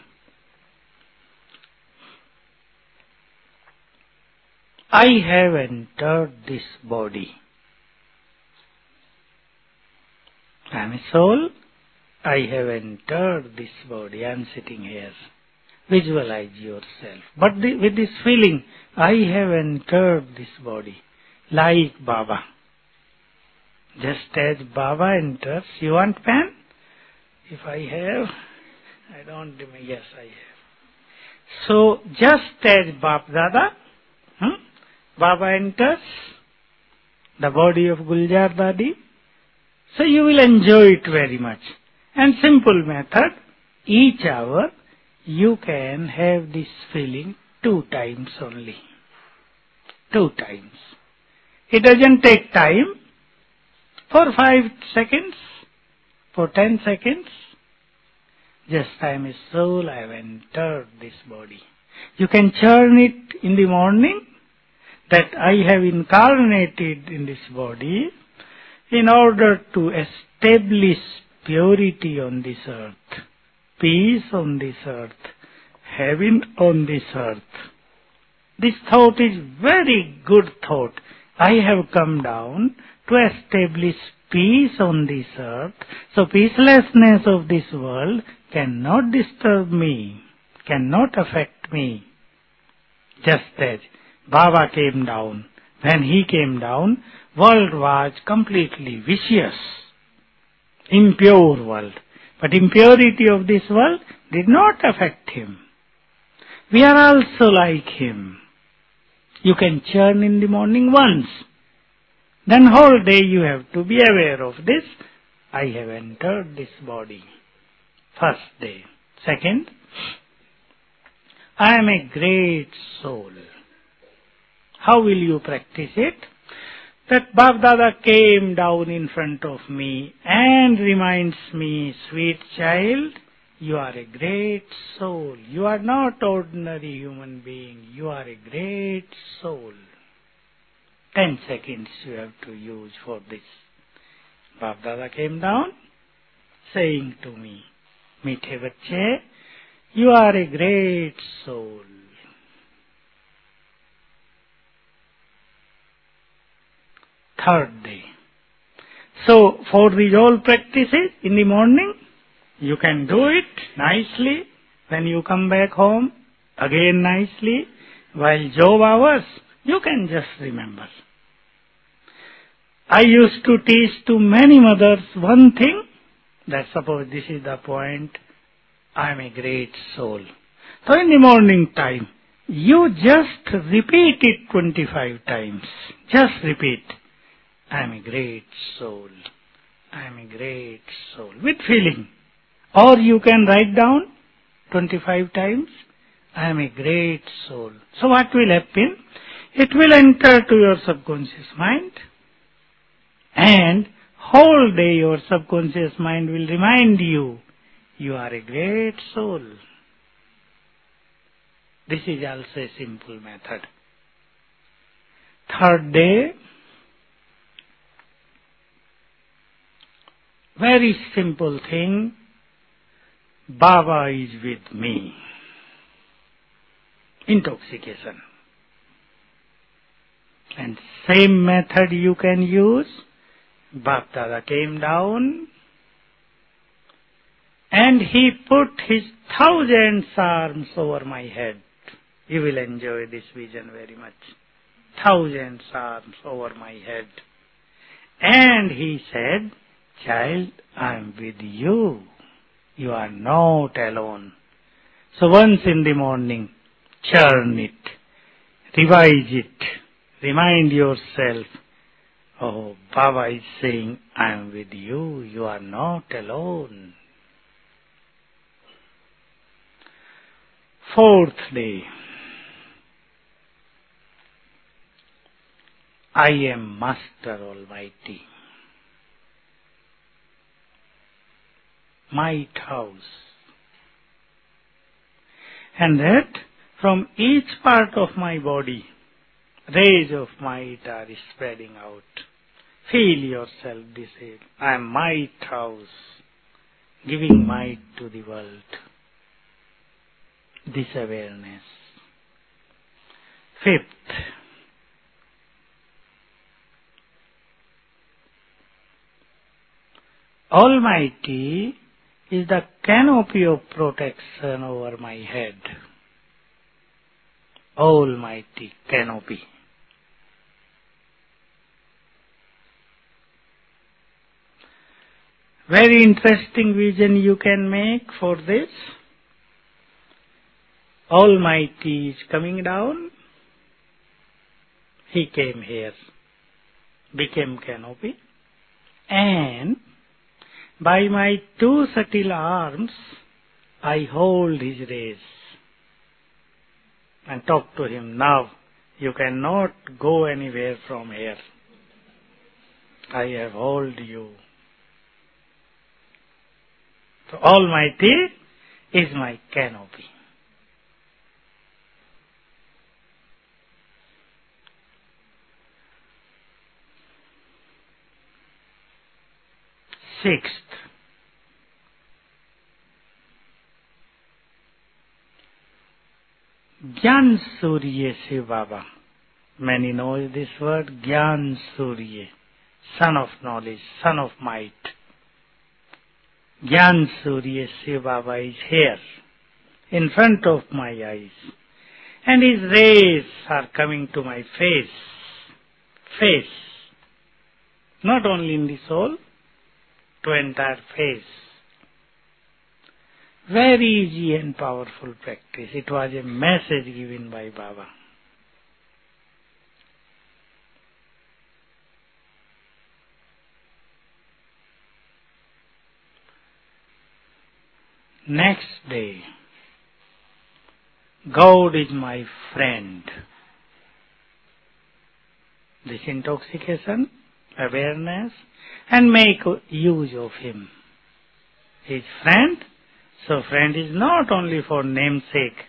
I have entered this body. I am a soul. I have entered this body. I am sitting here. Visualize yourself. But the, with this feeling, I have entered this body. Like Baba. Just as Baba enters. You want pen? If I have, I don't remember. Yes, I have. So, just as Baba Dada, hmm? Baba enters the body of Guljar Dadi. So you will enjoy it very much. And simple method, each hour you can have this feeling two times only. Two times. It doesn't take time. For five seconds, for ten seconds. Just I am a soul, I have entered this body. You can churn it in the morning, that I have incarnated in this body in order to establish purity on this earth, peace on this earth, heaven on this earth. This thought is very good thought. I have come down to establish peace on this earth, so peacelessness of this world cannot disturb me, cannot affect me. Just as Baba came down. When he came down, world was completely vicious, impure world. But impurity of this world did not affect him. We are also like him. You can churn in the morning once. Then whole day you have to be aware of this. I have entered this body. First day. Second, I am a great soul. How will you practice it? That Bab Dada came down in front of me and reminds me, sweet child, you are a great soul. You are not ordinary human being. You are a great soul. Ten seconds you have to use for this. Bab Dada came down, saying to me, Meethe bacche, you are a great soul. Third day. So, for these all practices in the morning, you can do it nicely. When you come back home, again nicely. While job hours, you can just remember. I used to teach to many mothers one thing, that suppose this is the point, I am a great soul. So in the morning time, you just repeat it twenty-five times. Just repeat. I am a great soul. I am a great soul. With feeling. Or you can write down twenty-five times. I am a great soul. So what will happen? It will enter to your subconscious mind. And whole day your subconscious mind will remind you, you are a great soul. This is also a simple method. Third day, very simple thing, Baba is with me. Intoxication. And same method you can use. Bapdada came down and he put his thousand arms over my head. You will enjoy this vision very much. Thousand arms over my head. And he said, child, I am with you. You are not alone. So once in the morning, churn it, revise it, remind yourself, oh, Baba is saying, I am with you, you are not alone. Fourth day, I am Master Almighty. Might house. And that from each part of my body, rays of might are spreading out. Feel yourself this way. I am might house, giving might to the world. This awareness. Fifth, Almighty is the canopy of protection over my head. Almighty canopy. Very interesting vision you can make for this. Almighty is coming down. He came here, became canopy, and by my two subtle arms, I hold his rays and talk to him. Now, you cannot go anywhere from here. I have hold you. So Almighty is my canopy. Sixth, Gyan Surya Shiv Baba. Many know this word, Gyan Surya, son of knowledge, son of might. Gyan Surya Shiv Baba is here, in front of my eyes, and his rays are coming to my face. Face. Not only in the soul, to entire face. Very easy and powerful practice. It was a message given by Baba. Next day, God is my friend. This intoxication, awareness, and make use of him. His friend, so friend is not only for namesake.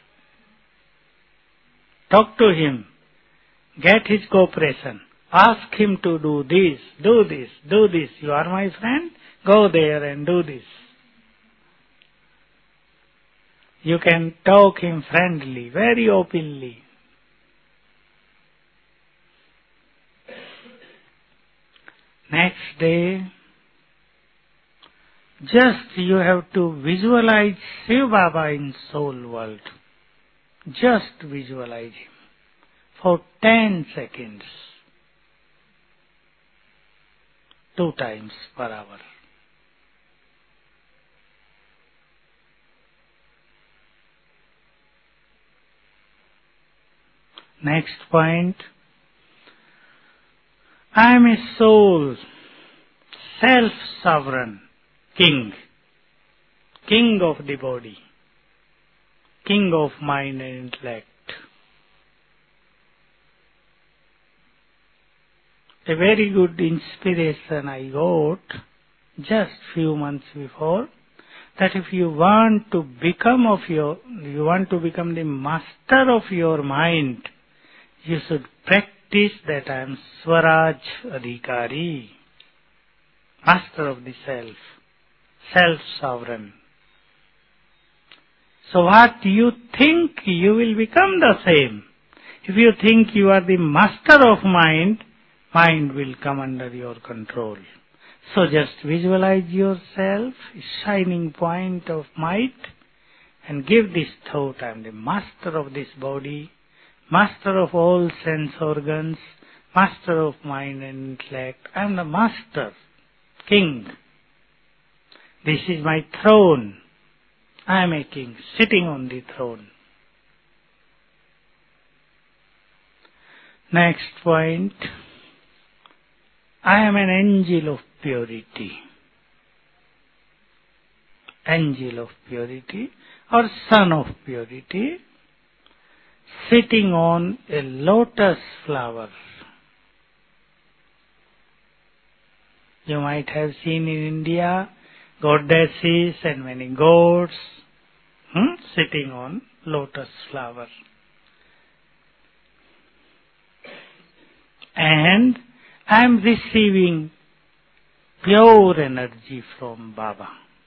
Talk to him, get his cooperation, ask him to do this, do this, do this. You are my friend, go there and do this. You can talk him friendly, very openly. Next day, just you have to visualize Shiv Baba in soul world. Just visualize him for ten seconds. Two times per hour. Next point. I am a soul, self-sovereign, king, king of the body, king of mind and intellect. A very good inspiration I got just few months before, that if you want to become of your, you want to become the master of your mind, you should practice practice that I am Swaraj Adhikari, master of the self, self-sovereign. So what you think, you will become the same. If you think you are the master of mind, mind will come under your control. So just visualize yourself, a shining point of might, and give this thought, I am the master of this body, master of all sense organs, master of mind and intellect. I am the master, king. This is my throne. I am a king, sitting on the throne. Next point. I am an angel of purity. Angel of purity or son of purity, sitting on a lotus flower. You might have seen in India goddesses and many gods hmm, sitting on lotus flower. And I am receiving pure energy from Baba.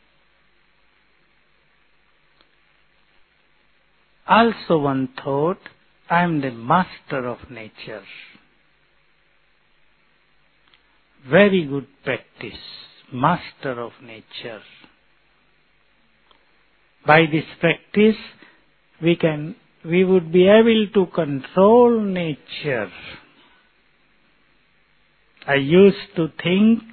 Also one thought, I am the master of nature. Very good practice, master of nature. By this practice, we can, we would be able to control nature. I used to think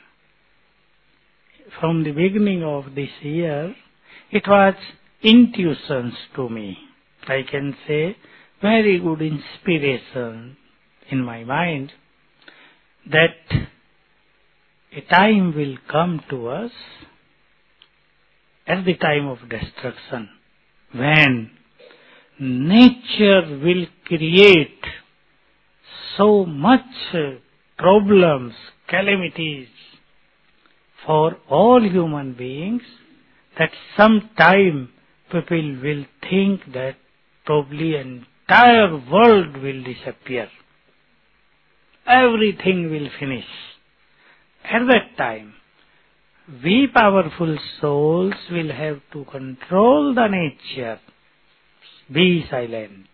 from the beginning of this year, it was intuitions to me. I can say very good inspiration in my mind that a time will come to us at the time of destruction when nature will create so much problems, calamities for all human beings that sometime people will think that probably entire world will disappear. Everything will finish. At that time, we powerful souls will have to control the nature. Be silent.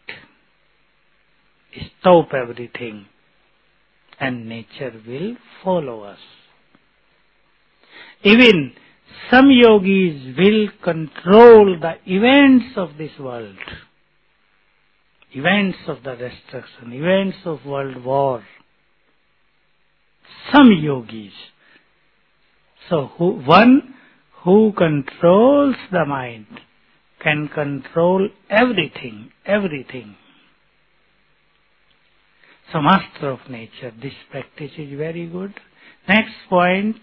Stop everything. And nature will follow us. Even some yogis will control the events of this world. Events of the destruction, events of world war. Some yogis. So who, one who controls the mind can control everything, everything. So master of nature, this practice is very good. Next point.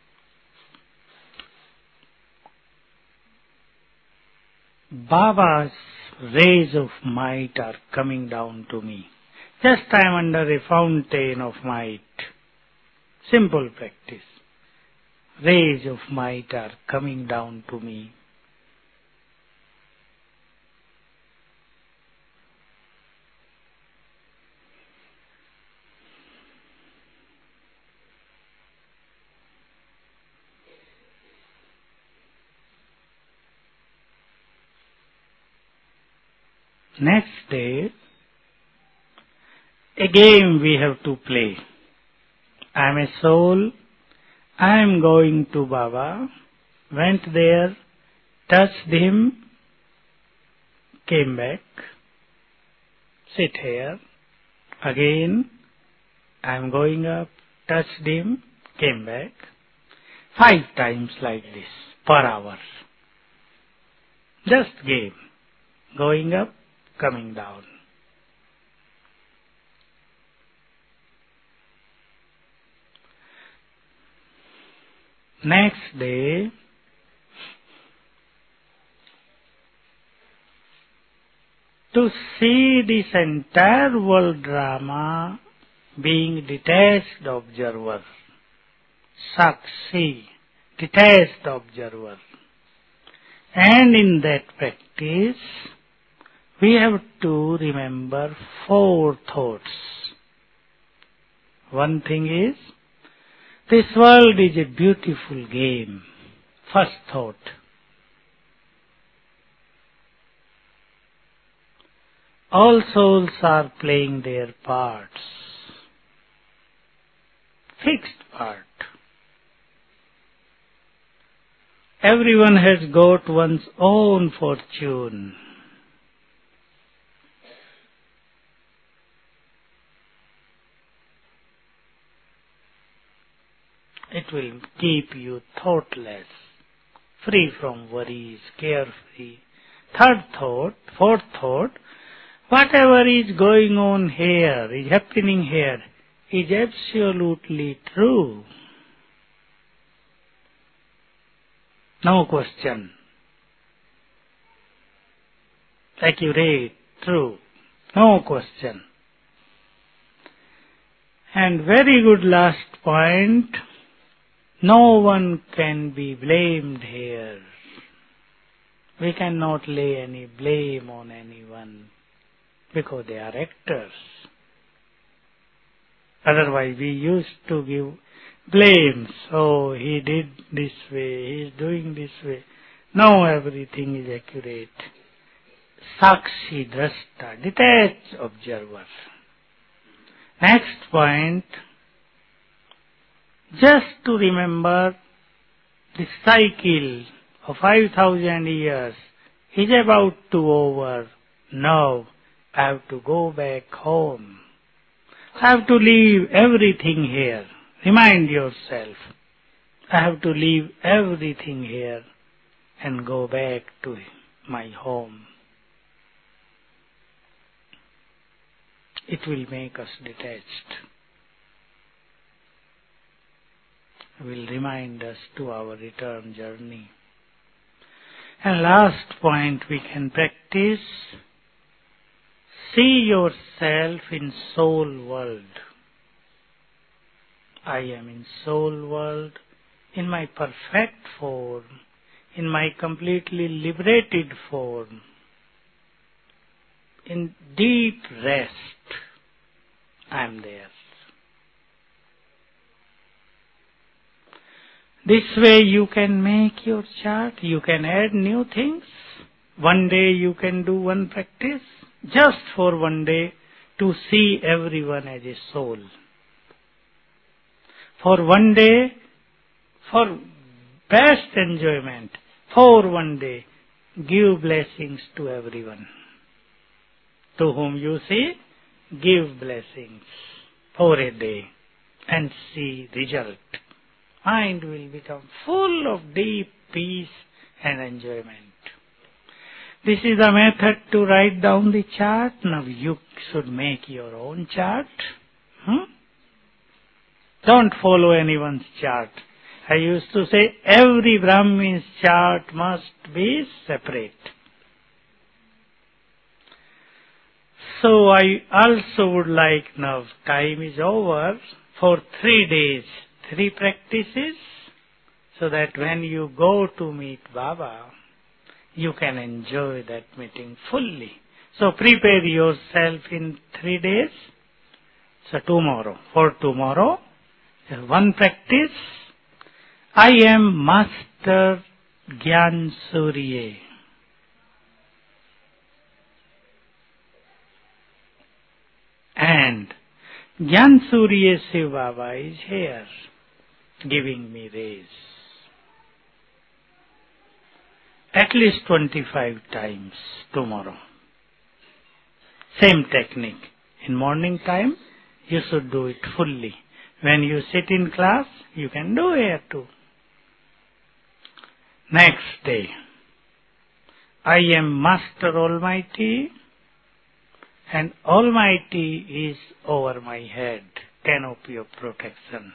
Baba's rays of might are coming down to me. Just I am under a fountain of might. Simple practice. Rays of might are coming down to me. Next day, a game we have to play. I am a soul. I am going to Baba. Went there, touched him, came back. Sit here. Again, I am going up, touched him, came back. Five times like this, per hour. Just game. Going up, coming down. Next day, to see this entire world drama being detached observer, Sakshi, detached observer. And in that practice, we have to remember four thoughts. One thing is, this world is a beautiful game. First thought. All souls are playing their parts. Fixed part. Everyone has got one's own fortune. It will keep you thoughtless, free from worries, carefree. Third thought, fourth thought, whatever is going on here, is happening here, is absolutely true. No question. Accurate, true. No question. And very good last point, no one can be blamed here. We cannot lay any blame on anyone because they are actors. Otherwise we used to give blames. Oh, he did this way, he is doing this way. No, everything is accurate. Sakshi Drashta, detached observer. Next point, just to remember the cycle of five thousand years is about to over. Now I have to go back home. I have to leave everything here. Remind yourself, I have to leave everything here and go back to my home. It will make us detached. It will remind us to our return journey. And last point we can practice, see yourself in soul world. I am in soul world, in my perfect form, in my completely liberated form, in deep rest. I am there. This way you can make your chart, you can add new things. One day you can do one practice, just for one day, to see everyone as a soul. For one day, for best enjoyment, for one day, give blessings to everyone. To whom you see, give blessings for a day and see result. Mind will become full of deep peace and enjoyment. This is the method to write down the chart. Now you should make your own chart. Hmm? Don't follow anyone's chart. I used to say every Brahmin's chart must be separate. So I also would like, now time is over, for three days, three practices, so that when you go to meet Baba, you can enjoy that meeting fully. So prepare yourself in three days. So tomorrow, for tomorrow, one practice, I am Master Gyan Surya. And Gyan Surya Shiv Baba is here, giving me rays. At least twenty-five times tomorrow. Same technique. In morning time, you should do it fully. When you sit in class, you can do here too. Next day, I am Master Almighty, and Almighty is over my head, canopy of protection.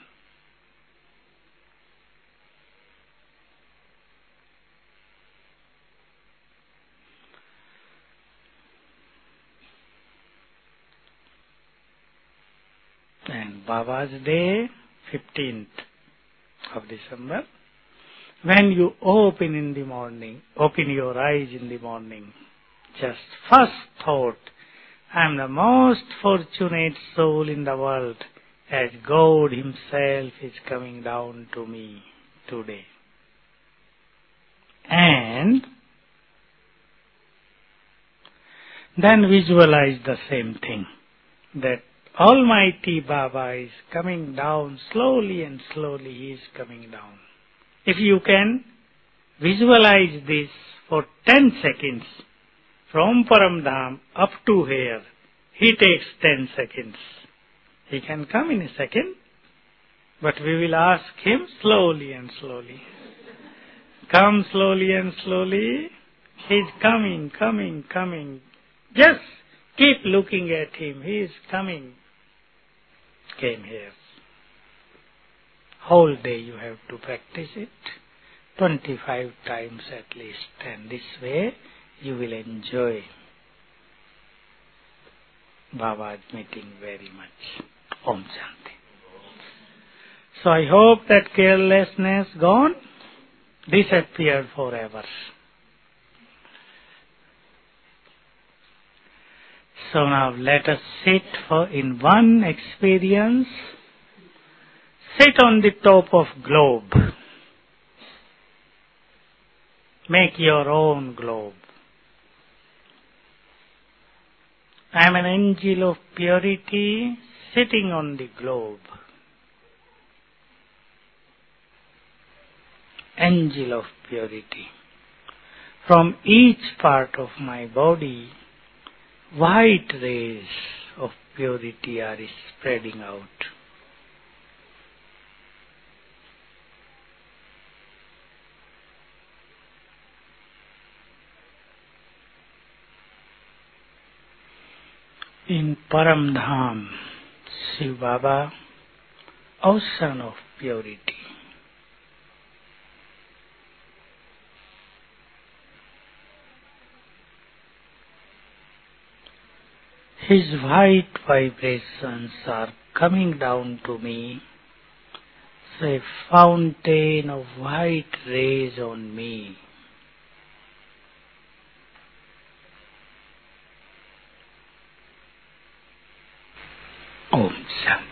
And Baba's Day, fifteenth of December, when you open in the morning, open your eyes in the morning, just first thought, I am the most fortunate soul in the world. as God Himself is coming down to me today. And then visualize the same thing, that Almighty Baba is coming down slowly and slowly. He is coming down. If you can visualize this for ten seconds, from Paramdham up to here, He takes ten seconds. He can come in a second, but we will ask Him slowly and slowly. Come slowly and slowly. He is coming, coming, coming. Just keep looking at Him. He is coming. Came here. Whole day you have to practice it. twenty-five times at least. And this way you will enjoy Baba's meeting very much. Om Shanti. So I hope that carelessness gone, disappeared forever. So now let us sit for in one experience. Sit on the top of globe. Make your own globe. I am an angel of purity sitting on the globe. Angel of purity. From each part of my body, white rays of purity are spreading out. In Paramdham, Shiv Baba, ocean of purity. His white vibrations are coming down to me, a fountain of white rays on me. Om Shanti.